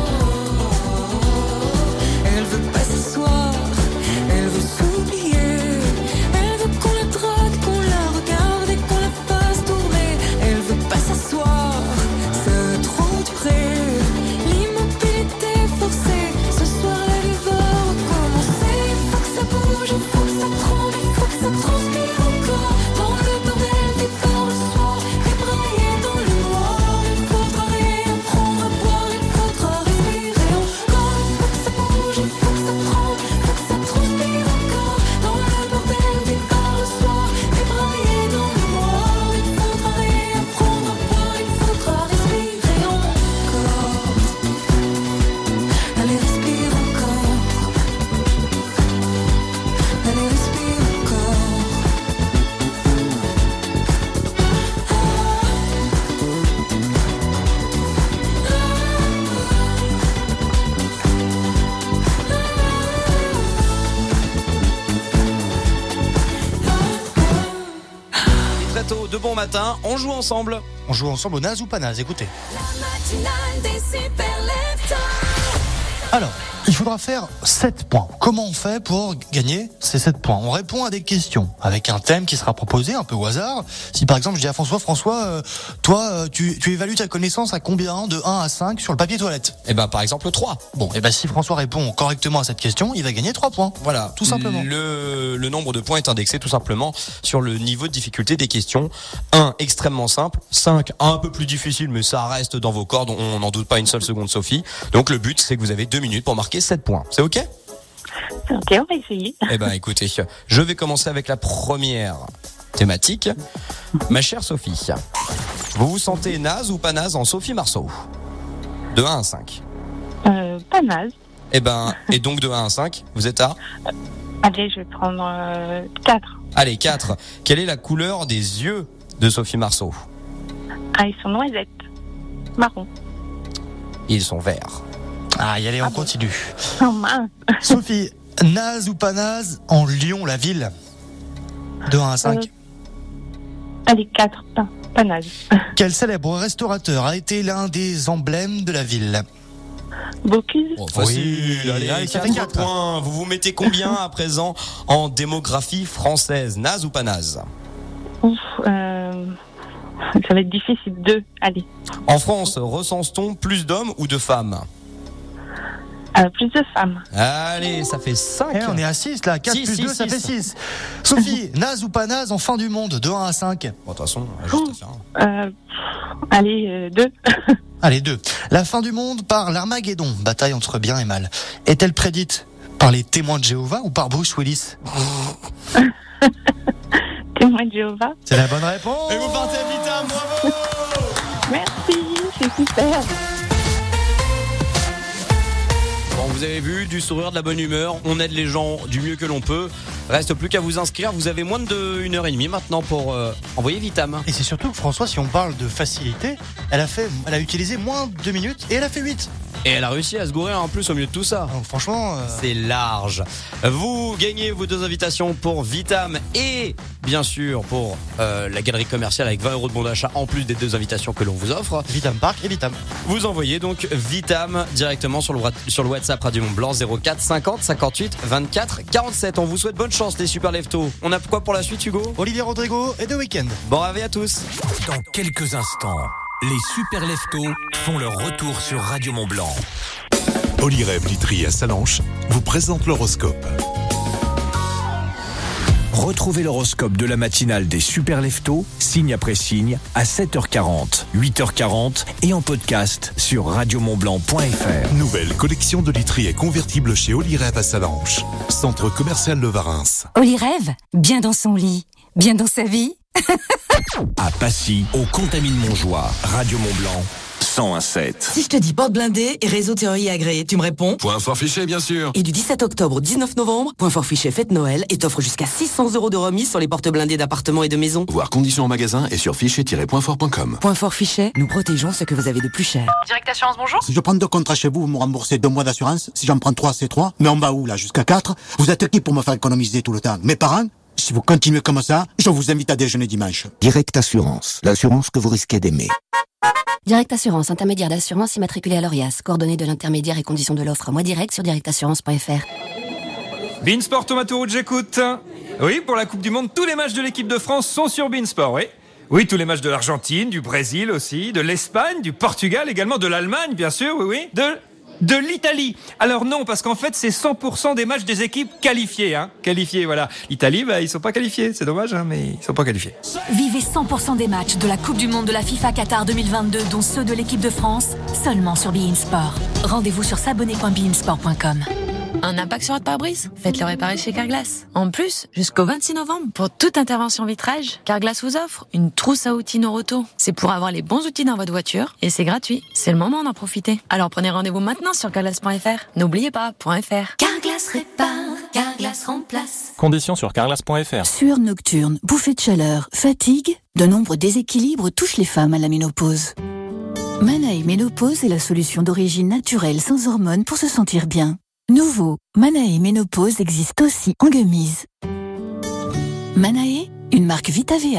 Elle veut pas s'asseoir, elle veut s'oublier. Elle veut qu'on la drague, qu'on la regarde et qu'on la fasse tourner. Elle veut pas s'asseoir, ça a trop duré. L'immobilité forcée, ce soir la vie va recommencer. Il faut que ça bouge, il faut que ça tremble, il faut que ça transpire encore. Dans le bordel des bars le soir, débraillé dans le noir. Il faudra réapprendre à boire, il faudra respirer encore. Il faut que ça bouge, il faut que ça tremble, il faut que ça transpire encore. Dans le bordel des bars le soir, débraillé dans le noir. Il faudra réapprendre à boire, il faudra respirer encore. Allez, respire encore. Allez, respire encore. Et très tôt, de bon matin, on joue ensemble. On joue ensemble au naze ou pas naze, écoutez. La matinale des super leftos. Alors, il faudra faire sept points. Comment on fait pour gagner ces sept points? On répond à des questions avec un thème qui sera proposé un peu au hasard. Si par exemple je dis à François, François, euh, toi, euh, tu, tu évalues ta connaissance à combien de un à cinq sur le papier toilette? Eh ben par exemple trois. Bon, et ben si François répond correctement à cette question, il va gagner trois points. Voilà, tout simplement. Le, le nombre de points est indexé tout simplement sur le niveau de difficulté des questions. un extrêmement simple, cinq un peu plus difficile, mais ça reste dans vos cordes, on n'en doute pas une seule seconde, Sophie. Donc le but, c'est que vous avez deux minutes pour marquer sept points. C'est ok? Ok, on va essayer. Eh ben écoutez, je vais commencer avec la première thématique. Ma chère Sophie, vous vous sentez naze ou pas naze en Sophie Marceau? De un à cinq. Euh, pas naze. Eh ben, et donc de un à cinq, vous êtes à? Allez, je vais prendre euh, quatre. Allez, quatre. Quelle est la couleur des yeux de Sophie Marceau? Ah, ils sont noisettes. Marron. Ils sont verts. Ah, y allez, on Ah continue. Oh mince. Sophie, naze ou pas naze en Lyon, la ville? De un à cinq. Euh, allez, quatre. Pas, pas naze. Quel célèbre restaurateur a été l'un des emblèmes de la ville? Bocuse. Oh, facile. Oui, allez, allez, ça fait quatre quatre. points. Vous vous mettez combien à présent en démographie française? Naze ou pas naze? Ouf, euh, ça va être difficile. Deux. Allez. En France, recense-t-on plus d'hommes ou de femmes? Euh, plus de femmes. Allez, ça fait cinq. Eh, on est à six là, quatre Six, plus six, deux, ça six. fait six. Sophie, naze ou pas naze en fin du monde? De un à cinq. Bon, de toute façon, juste à faire. Euh, allez, euh, deux. Allez, deux. La fin du monde par l'Armageddon, bataille entre bien et mal, est-elle prédite par les témoins de Jéhovah ou par Bruce Willis? Témoin de Jéhovah. C'est la bonne réponse. Et vous partez à Vitam, bravo. Merci, c'est super. Bon, vous avez vu, du sourire, de la bonne humeur, on aide les gens du mieux que l'on peut. Reste plus qu'à vous inscrire, vous avez moins de une heure et demie maintenant pour euh, envoyer Vitam. Et c'est surtout que François, si on parle de facilité, elle a fait, elle a utilisé moins de deux minutes et elle a fait huit. Et elle a réussi à se gourer en plus au milieu de tout ça. Donc franchement, euh... c'est large. Vous gagnez vos deux invitations pour Vitam et bien sûr pour euh, la galerie commerciale avec vingt euros de bon d'achat en plus des deux invitations que l'on vous offre. Vitam Park et Vitam. Vous envoyez donc Vitam directement sur le, sur le WhatsApp Radio Mont Blanc zéro quatre cinquante cinquante-huit vingt-quatre quarante-sept. On vous souhaite bonne chance les super leftos. On a quoi pour la suite, Hugo? Olivier Rodrigo et The Weeknd. Bon réveil à tous. Dans quelques instants, les super leftos font leur retour sur Radio Mont Blanc. Olyrève Literie à Salanches vous présente l'horoscope. Retrouvez l'horoscope de la matinale des super leftos, signe après signe, à sept heures quarante, huit heures quarante et en podcast sur radio mont blanc point f r. Nouvelle collection de literie convertible chez Olyrève à Salanches. Centre commercial Le Varins. Olyrève, bien dans son lit, bien dans sa vie. À Passy, au Contamine-Montjoie, Radio Mont Blanc, cent un sept. Si je te dis porte blindée et réseau théorie agréé, tu me réponds? Point fort fiché, bien sûr. Et du dix-sept octobre au dix-neuf novembre, Point fort fiché fête Noël et t'offre jusqu'à six cents euros de remise sur les portes blindées d'appartements et de maisons. Voir conditions en magasin et sur fichier tiret point fort point com. Point fort fiché, nous protégeons ce que vous avez de plus cher. Direct Assurance, bonjour. Si je prends deux contrats chez vous, vous me remboursez deux mois d'assurance. Si j'en prends trois, c'est trois. Mais on va où, là, jusqu'à quatre? Vous êtes qui pour me faire économiser tout le temps? Mes parents? Si vous continuez comme ça, je vous invite à déjeuner dimanche. Direct Assurance, l'assurance que vous risquez d'aimer. Direct Assurance, intermédiaire d'assurance immatriculé à l'Orias. Coordonnées de l'intermédiaire et conditions de l'offre. Moi direct sur direct assurance point f r. Beansport Tomato Rouge, j'écoute. Oui, pour la Coupe du Monde, tous les matchs de l'équipe de France sont sur Beansport, oui. Oui, tous les matchs de l'Argentine, du Brésil aussi, de l'Espagne, du Portugal également, de l'Allemagne, bien sûr, oui, oui, de... De l'Italie. Alors non, parce qu'en fait, c'est cent pour cent des matchs des équipes qualifiées, hein. Qualifiées, voilà. L'Italie, bah, ils sont pas qualifiés. C'est dommage, hein, mais ils sont pas qualifiés. Vivez cent pour cent des matchs de la Coupe du Monde de la FIFA Qatar deux mille vingt-deux, dont ceux de l'équipe de France, seulement sur beIN Sport. Rendez-vous sur s'abonner point bein sport point com. Un impact sur votre pare-brise? Faites-le réparer chez Carglass. En plus, jusqu'au vingt-six novembre, pour toute intervention vitrage, Carglass vous offre une trousse à outils Noroto. C'est pour avoir les bons outils dans votre voiture et c'est gratuit. C'est le moment d'en profiter. Alors prenez rendez-vous maintenant sur carglass point f r. N'oubliez pas, .fr. Carglass répare, Carglass remplace. Conditions sur carglass point f r. Sueur nocturne, bouffée de chaleur, fatigue, de nombreux déséquilibres touchent les femmes à la ménopause. Manae Ménopause est la solution d'origine naturelle sans hormones pour se sentir bien. Nouveau, Manae Ménopause existe aussi en gummies. Manae, une marque Vitavea. Pour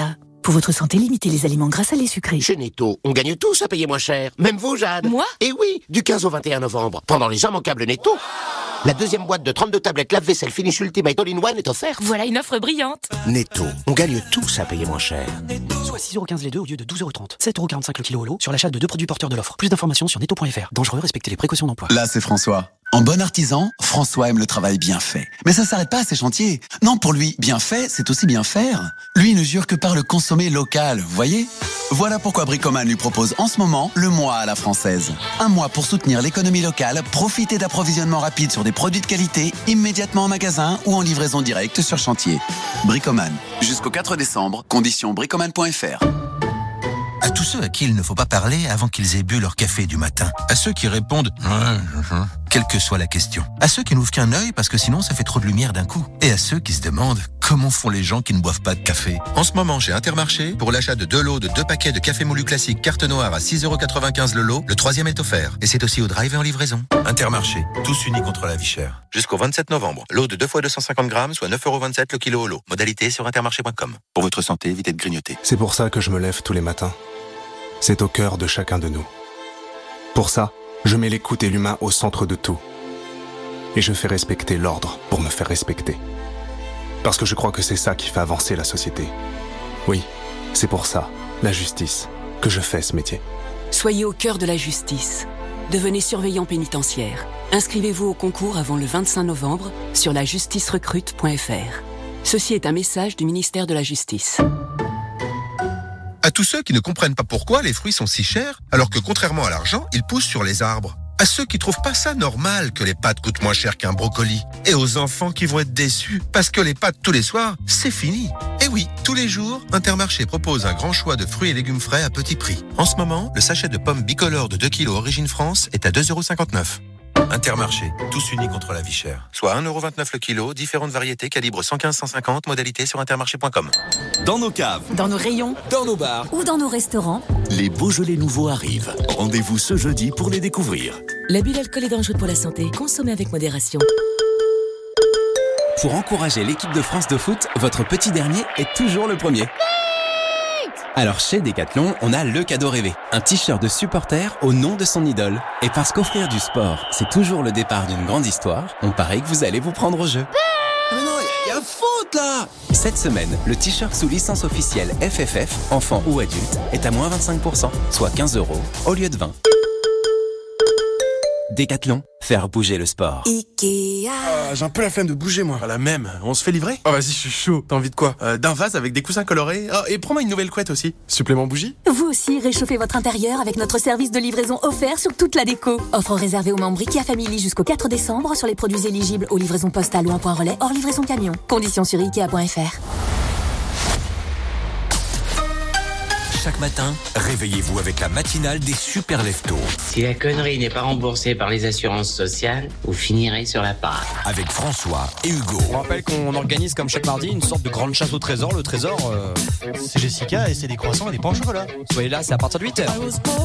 Pour votre santé, limitez les aliments gras, salés, sucrés. Chez Netto, on gagne tous à payer moins cher. Même vous, Jade. Moi ? Et oui, du quinze au vingt et un novembre, pendant les immanquables Netto. La deuxième boîte de trente-deux tablettes lave-vaisselle Finish Ultimate All-in-One est offerte. Voilà une offre brillante. Netto, on gagne tous à payer moins cher. Soit six euros quinze les deux au lieu de douze euros trente. sept euros quarante-cinq le kilo au lot sur l'achat de deux produits porteurs de l'offre. Plus d'informations sur netto point f r. Dangereux, respectez les précautions d'emploi. Là, c'est François. En bon artisan, François aime le travail bien fait. Mais ça s'arrête pas à ses chantiers. Non, pour lui, bien fait, c'est aussi bien faire. Lui ne jure que par le consommer local, vous voyez ? Voilà pourquoi Bricoman lui propose en ce moment le mois à la française. Un mois pour soutenir l'économie locale, profiter d'approvisionnement rapide sur des produits de qualité, immédiatement en magasin ou en livraison directe sur chantier. Bricoman. Jusqu'au quatre décembre, conditions bricoman point f r. À tous ceux à qui il ne faut pas parler avant qu'ils aient bu leur café du matin. À ceux qui répondent « quelle que soit la question. À ceux qui n'ouvrent qu'un œil parce que sinon ça fait trop de lumière d'un coup. Et à ceux qui se demandent comment font les gens qui ne boivent pas de café. En ce moment, chez Intermarché, pour l'achat de deux lots de deux paquets de café moulu classique carte noire à six euros quatre-vingt-quinze le lot, le troisième est offert. Et c'est aussi au drive et en livraison. Intermarché, tous unis contre la vie chère. Jusqu'au vingt-sept novembre, lot de deux fois deux cent cinquante grammes, soit neuf euros vingt-sept le kilo au lot. Modalité sur intermarché point com. Pour votre santé, évitez de grignoter. C'est pour ça que je me lève tous les matins. C'est au cœur de chacun de nous. Pour ça, je mets l'écoute et l'humain au centre de tout. Et je fais respecter l'ordre pour me faire respecter. Parce que je crois que c'est ça qui fait avancer la société. Oui, c'est pour ça, la justice, que je fais ce métier. Soyez au cœur de la justice. Devenez surveillant pénitentiaire. Inscrivez-vous au concours avant le vingt-cinq novembre sur la justice recrute point f r. Ceci est un message du ministère de la Justice. À tous ceux qui ne comprennent pas pourquoi les fruits sont si chers, alors que contrairement à l'argent, ils poussent sur les arbres. À ceux qui trouvent pas ça normal que les pâtes coûtent moins cher qu'un brocoli. Et aux enfants qui vont être déçus, parce que les pâtes tous les soirs, c'est fini. Et oui, tous les jours, Intermarché propose un grand choix de fruits et légumes frais à petit prix. En ce moment, le sachet de pommes bicolores de deux kilos Origine France est à deux euros cinquante-neuf. Intermarché, tous unis contre la vie chère. Soit un euro vingt-neuf le kilo, différentes variétés, calibre cent quinze cent cinquante, modalité sur intermarché point com. Dans nos caves, dans nos rayons, dans nos bars ou dans nos restaurants, les Beaujolais nouveaux arrivent. Rendez-vous ce jeudi pour les découvrir. L'abus d'alcool est dangereux pour la santé. Consommez avec modération. Pour encourager l'équipe de France de foot, votre petit dernier est toujours le premier. Alors chez Decathlon, on a le cadeau rêvé. Un t-shirt de supporter au nom de son idole. Et parce qu'offrir du sport, c'est toujours le départ d'une grande histoire, on parie que vous allez vous prendre au jeu. Mais non, il y, y a faute là. Cette semaine, le t-shirt sous licence officielle F F F, enfant ou adulte, est à moins vingt-cinq pour cent, soit quinze euros au lieu de vingt. Decathlon, faire bouger le sport. Ikea. Ah, j'ai un peu la flemme de bouger moi. La même, on se fait livrer? Oh vas-y, je suis chaud. T'as envie de quoi? euh, D'un vase avec des coussins colorés. Oh, et prends-moi une nouvelle couette aussi. Supplément bougie? Vous aussi, réchauffez votre intérieur avec notre service de livraison offert sur toute la déco. Offre réservée aux membres IKEA Family jusqu'au quatre décembre sur les produits éligibles aux livraisons postales ou en point relais hors livraison camion. Conditions sur ikea point f r. Chaque matin, réveillez-vous avec la matinale des super leftos. Si la connerie n'est pas remboursée par les assurances sociales, vous finirez sur la paille. Avec François et Hugo. On rappelle qu'on organise comme chaque mardi une sorte de grande chasse au trésor. Le trésor, euh... c'est Jessica et c'est des croissants et des pains au chocolat. Soyez là, c'est à partir de huit heures.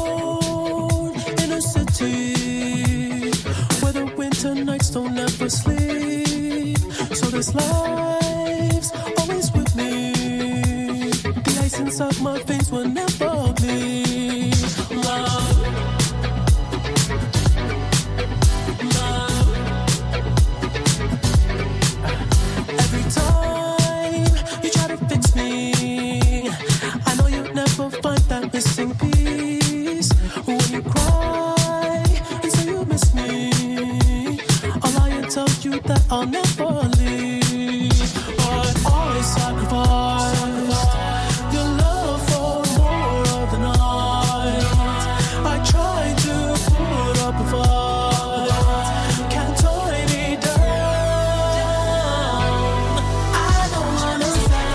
Inside my face will never be love. Love. Every time you try to fix me, I know you'll never find that missing piece. When you cry and say you miss me, I'll lie and tell you that I'll never leave. But I sacrifice your love for more of the night. I try to put up a fight, can't tie me down. I don't wanna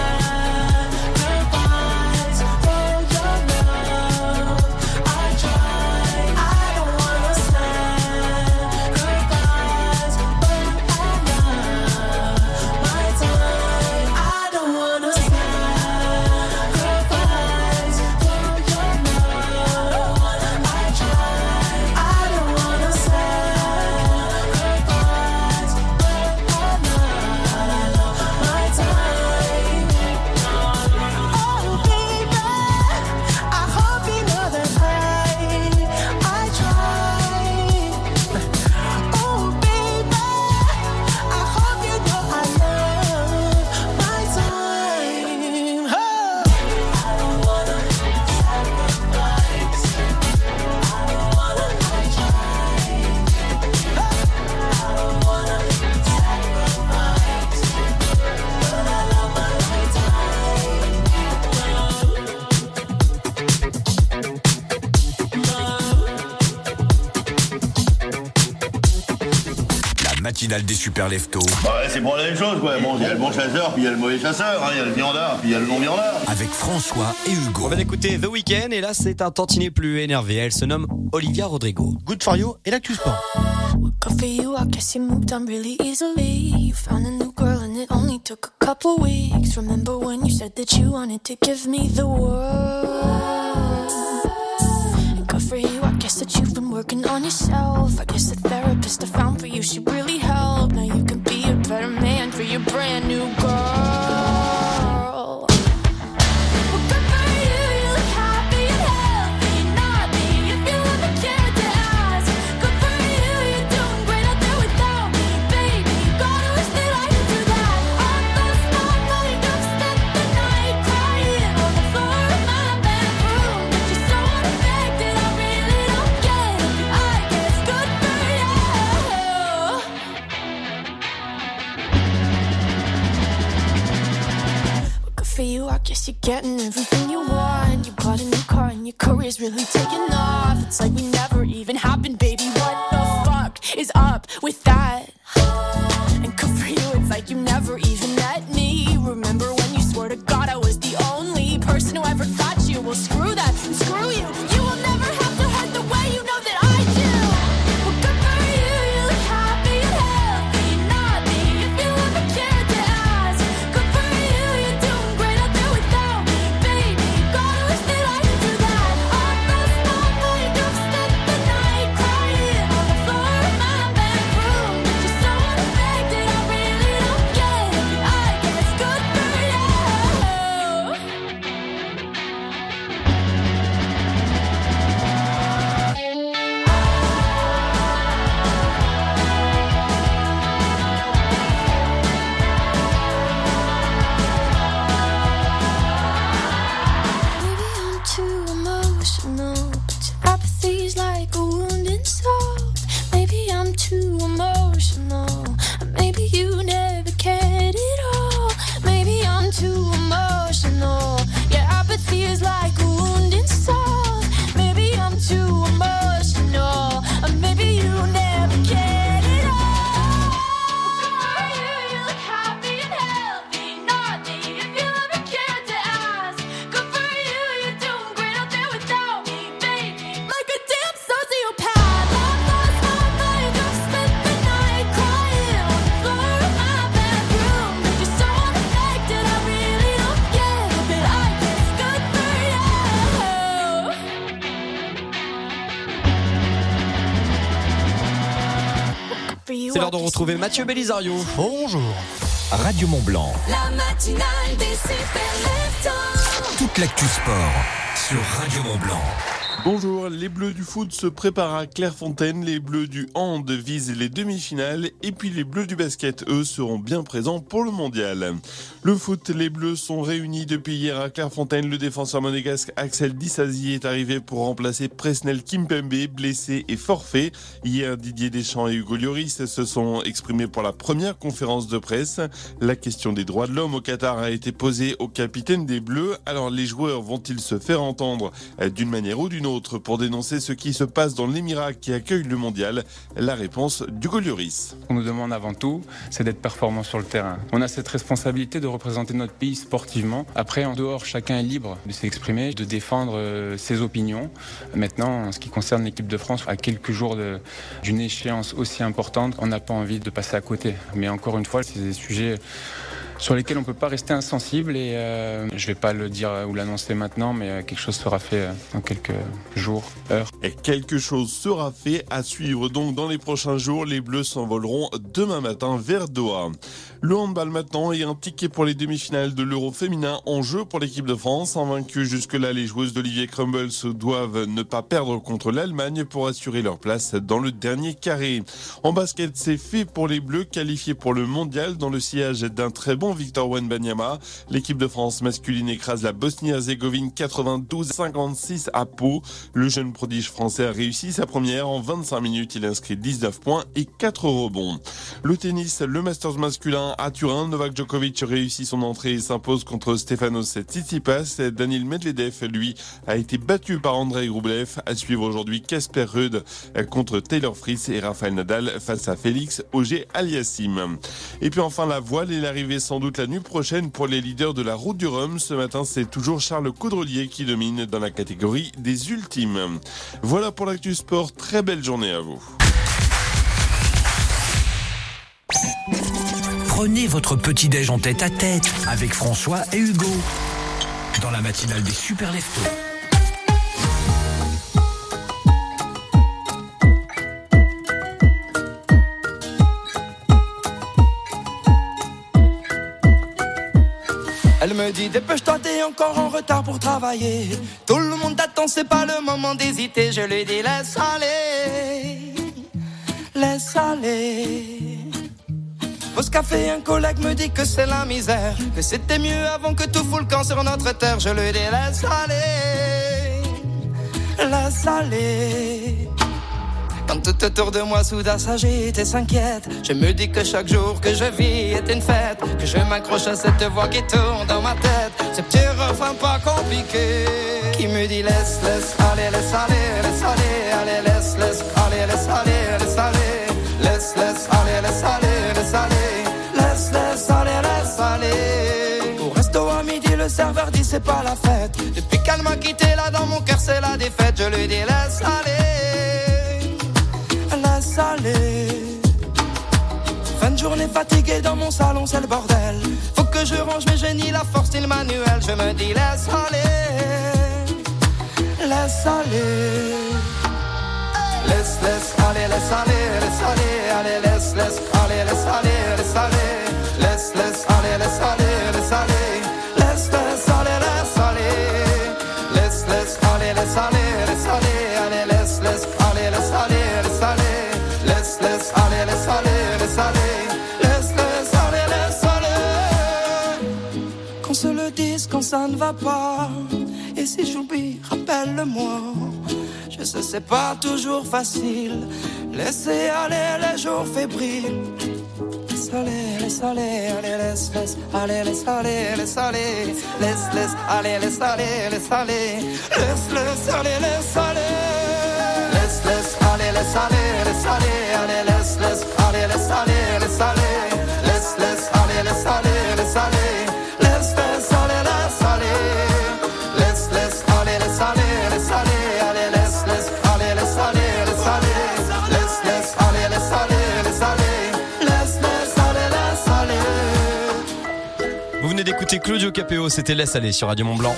sacrifice for your love. I try, I don't wanna sacrifice, but I love my time. I don't wanna sacrifice. matinale des super leftos. Bah ouais, c'est pour la même chose, quoi. Bon, il y a le bon chasseur, puis il y a le mauvais chasseur, hein. Il y a le viandard, puis il y a le non-viandard. Avec François et Hugo. On va écouter The Weeknd et là c'est un tantinet plus énervé. Elle se nomme Olivia Rodrigo. Good for you et l'actu sport. Good for you, I guess you moved on really easily. You found a new girl and it only took a couple weeks. Remember when you said that you wanted to give me the world? And good for you, I guess that you've been working on yourself. I guess the therapist I found for you should really help. Now you can be a better man for your brand new girl. For you, I guess you're getting everything you want. You bought a new car and your career's really taking off. It's like we never even happened, baby. What the fuck is up with that? And good for you, it's like you never even met me. Remember when you swore to God I was the only person who ever thought you? Well, screw that, screw you. You will never have to hurt the way you know that I do. Well, good for you, you look happy and healthy. Not me, if you ever cared to ask. Good for you, you're doing great out there without me, baby. God, I wish that I could do that. I lost my mind, I've spent the night crying on the floor of my bedroom. You're so unaffected, I really don't get it. I guess good for you. Maybe I'm too emotional, but your apathy's like a wound inside. Maybe I'm too emotional, or maybe you never cared at all. Maybe I'm too emotional, your apathy is like a wound inside. Maybe I'm too emotional, or maybe you never cared at all. Good for you, you look happy and healthy. Not me, if you ever cared to ask. Good for you, you're doing great out there without me, baby. Like a damn sociopath. I've lost my mind, I've spent the night crying on the floor of my bedroom. You're so unaffected, I really don't get it, but I guess good for you. For you, C'est l'heure de retrouver Mathieu Belisario. Bonjour. Radio Mont Blanc. La matinale des super leftos. Toute l'actu sport sur Radio Mont Blanc. Bonjour, les Bleus du foot se préparent à Clairefontaine, les Bleus du hand visent les demi-finales et puis les Bleus du basket, eux, seront bien présents pour le mondial. Le foot, les Bleus sont réunis depuis hier à Clairefontaine. Le défenseur monégasque Axel Disasi est arrivé pour remplacer Presnel Kimpembe, blessé et forfait. Hier, Didier Deschamps et Hugo Lloris se sont exprimés pour la première conférence de presse. La question des droits de l'homme au Qatar a été posée au capitaine des Bleus. Alors les joueurs vont-ils se faire entendre d'une manière ou d'une autre pour dénoncer ce qui se passe dans l'Émirat qui accueille le mondial? La réponse d'Hugo Lloris. Ce qu'on nous demande avant tout, c'est d'être performant sur le terrain. On a cette responsabilité de représenter notre pays sportivement. Après, en dehors, chacun est libre de s'exprimer, de défendre euh, ses opinions. Maintenant, en ce qui concerne l'équipe de France, à quelques jours de, d'une échéance aussi importante, on n'a pas envie de passer à côté. Mais encore une fois, c'est des sujets sur lesquels on ne peut pas rester insensible et euh, je ne vais pas le dire ou l'annoncer maintenant, mais quelque chose sera fait dans quelques jours, heures. Et quelque chose sera fait à suivre donc dans les prochains jours. Les Bleus s'envoleront demain matin vers Doha. Le handball maintenant et un ticket pour les demi-finales de l'Euro féminin en jeu pour l'équipe de France. Invaincues jusque-là, les joueuses d'Olivier Crumbles doivent ne pas perdre contre l'Allemagne pour assurer leur place dans le dernier carré. En basket, c'est fait pour les Bleus qualifiés pour le mondial dans le sillage d'un très bon devant Victor Wembanyama. L'équipe de France masculine écrase la Bosnie-Herzégovine quatre-vingt-douze à cinquante-six à Pau. Le jeune prodige français a réussi sa première. En vingt-cinq minutes, il inscrit dix-neuf points et quatre rebonds. Le tennis, le Masters masculin à Turin. Novak Djokovic réussit son entrée et s'impose contre Stefanos Tsitsipas. Daniil Medvedev, lui, a été battu par Andrei Rublev. À suivre aujourd'hui Casper Ruud contre Taylor Fritz et Rafael Nadal face à Félix Auger-Aliassime. Et puis enfin la voile est l'arrivée sans doute la nuit prochaine pour les leaders de la Route du Rhum. Ce matin, c'est toujours Charles Caudrelier qui domine dans la catégorie des ultimes. Voilà pour l'actu sport. Très belle journée à vous. Prenez votre petit-déj en tête à tête avec François et Hugo dans la matinale des Super Leftos. Elle me dit dépêche-toi, t'es encore en retard pour travailler. Tout le monde t'attend, c'est pas le moment d'hésiter. Je lui dis laisse aller, laisse aller. Pause café, un collègue me dit que c'est la misère, que c'était mieux avant que tout fout le camp sur notre terre. Je lui dis laisse aller, laisse aller. Quand tout autour de moi soudain s'agite et s'inquiète, je me dis que chaque jour que je vis est une fête, que je m'accroche à cette voix qui tourne dans ma tête, ce petit refrain pas compliqué qui me dit laisse, laisse aller, laisse aller, laisse aller, allez, laisse, laisse aller, laisse aller, laisse aller, laisse, laisse aller, laisse aller, laisse aller, laisse, laisse aller, laisse aller. Au resto à midi, le serveur dit c'est pas la fête. Depuis qu'elle m'a quitté, là dans mon cœur c'est la défaite. Je lui dis laisse aller, laisse aller. Fin de journée fatiguée dans mon salon, c'est le bordel. Faut que je range mes génies, la force et le manuel. Je me dis laisse aller, laisse aller. Laisse, laisse aller, laisse aller, laisse aller, allez, laisse, laisse aller, laisse aller, laisse aller. Laisse, laisse aller, laisse aller, laisse aller. Laisse, laisse aller, laisse aller. Laisse, laisse aller, laisse aller, laisse aller, allez, laisse, laisse aller, laisse aller, laisse aller. Laisse, laisse aller, laisse aller, laisse aller. Laisse, laisse aller, laisse aller. Qu'on se le dise quand ça ne va pas. Et si j'oublie, rappelle-le-moi. Je sais c'est pas toujours facile. Laissez aller les jours fébriles. Laisse aller, laisse aller, allez, laisse, laisse aller, laisse aller, laisse aller. Laisse, laisse aller, laisse aller, laisse aller. Laisse, laisse aller, laisse aller. Laisse, laisse aller, laisse aller, laisse aller, allez, laisse, laisse aller, laisse aller, laisse aller. Laisse, laisse aller, laisse aller, laisse aller. Laisse, laisse aller, laisse aller. Laisse, laisse aller, laisse aller, laisse aller, allez, laisse, laisse aller, laisse aller, laisse aller. Laisse, laisse aller, laisse aller, laisse aller. Laisse, laisse aller, laisse aller. Vous venez d'écouter Claudio Capéo, c'était Laisse aller sur Radio Mont Blanc.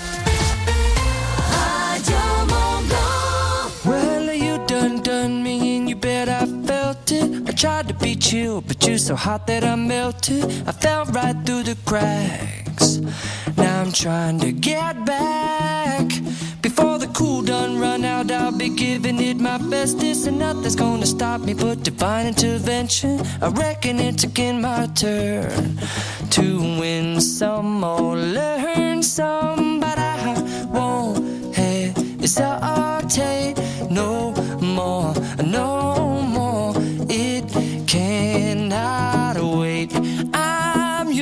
Radio Mont Blanc. Well, you done done me and you bet I felt it. I tried to be chill, but you're so hot that I melted. I fell right through the cracks. Now I'm trying to get back. Before the cool done run out, I'll be giving it my bestest, and nothing's gonna stop me but divine intervention. I reckon it's again my turn to win some or learn some, but I won't hesitate no more, no more. It cannot wait. I'm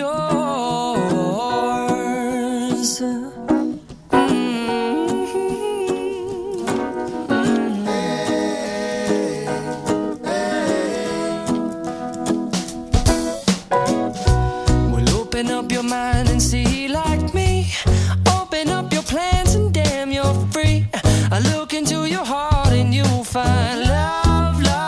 yours. Open up your mind and see like me. Open up your plans and damn, you're free. I look into your heart and you'll find love, love.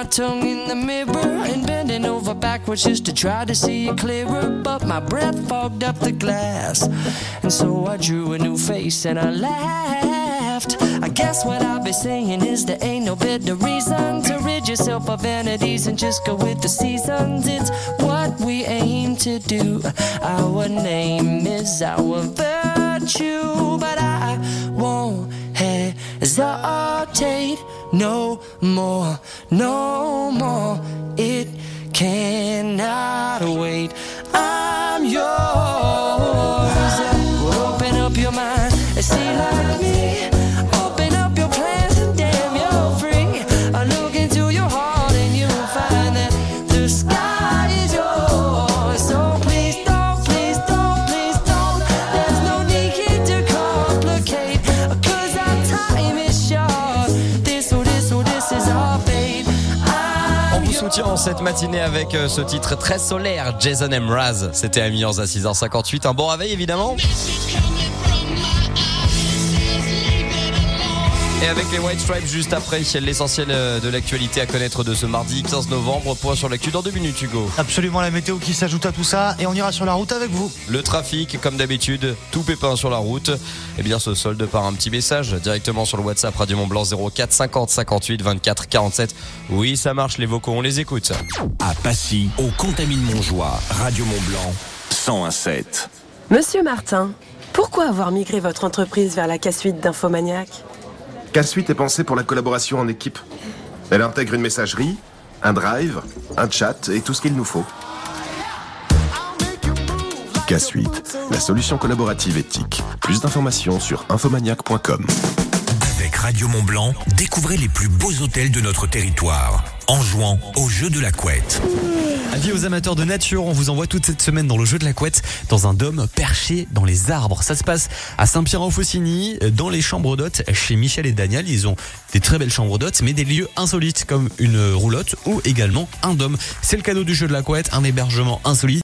tongue in the mirror and bending over backwards just to try to see it clearer. But my breath fogged up the glass, and so I drew a new face and I laughed. I guess what I'll be saying is there ain't no better reason to rid yourself of vanities and just go with the seasons. It's what we aim to do. Our name is our virtue, but I won't hesitate no more, no more. It cannot wait. I'm yours. Well, open up your mind and see like me. Open up your plans and damn, you're free. I look into your heart and you'll find that the sky is yours. So please don't, please don't, please don't. There's no need to complicate, 'cause our time is short. This or this or this is our fate. On vous soutient cette matinée avec euh, ce titre très solaire, Jason Mraz. C'était à Amiens à six heures cinquante-huit. Un bon réveil évidemment. Et avec les White Stripes juste après, l'essentiel de l'actualité à connaître de ce mardi quinze novembre. Point sur l'actu dans deux minutes, Hugo. Absolument, la météo qui s'ajoute à tout ça, et on ira sur la route avec vous. Le trafic, comme d'habitude, tout pépin sur la route. Eh bien, ce solde par un petit message directement sur le WhatsApp Radio Mont Blanc zéro quatre cinquante cinquante-huit vingt-quatre quarante-sept. Oui, ça marche, les vocaux, on les écoute. À Passy, au Contamine-Montjoie, Radio Mont Blanc cent un virgule sept. Monsieur Martin, pourquoi avoir migré votre entreprise vers la K-Suite d'Infomaniac ? K-Suite est pensée pour la collaboration en équipe. Elle intègre une messagerie, un drive, un chat et tout ce qu'il nous faut. K-Suite, la solution collaborative éthique. Plus d'informations sur infomaniac point com. Avec Radio Mont Blanc, découvrez les plus beaux hôtels de notre territoire en jouant au jeu de la couette. Avis aux amateurs de nature, on vous envoie toute cette semaine dans le jeu de la couette, dans un dôme perché dans les arbres. Ça se passe à Saint-Pierre-en-Faucigny, dans les chambres d'hôtes chez Michel et Daniel. Ils ont des très belles chambres d'hôtes, mais des lieux insolites comme une roulotte ou également un dôme. C'est le cadeau du jeu de la couette, un hébergement insolite.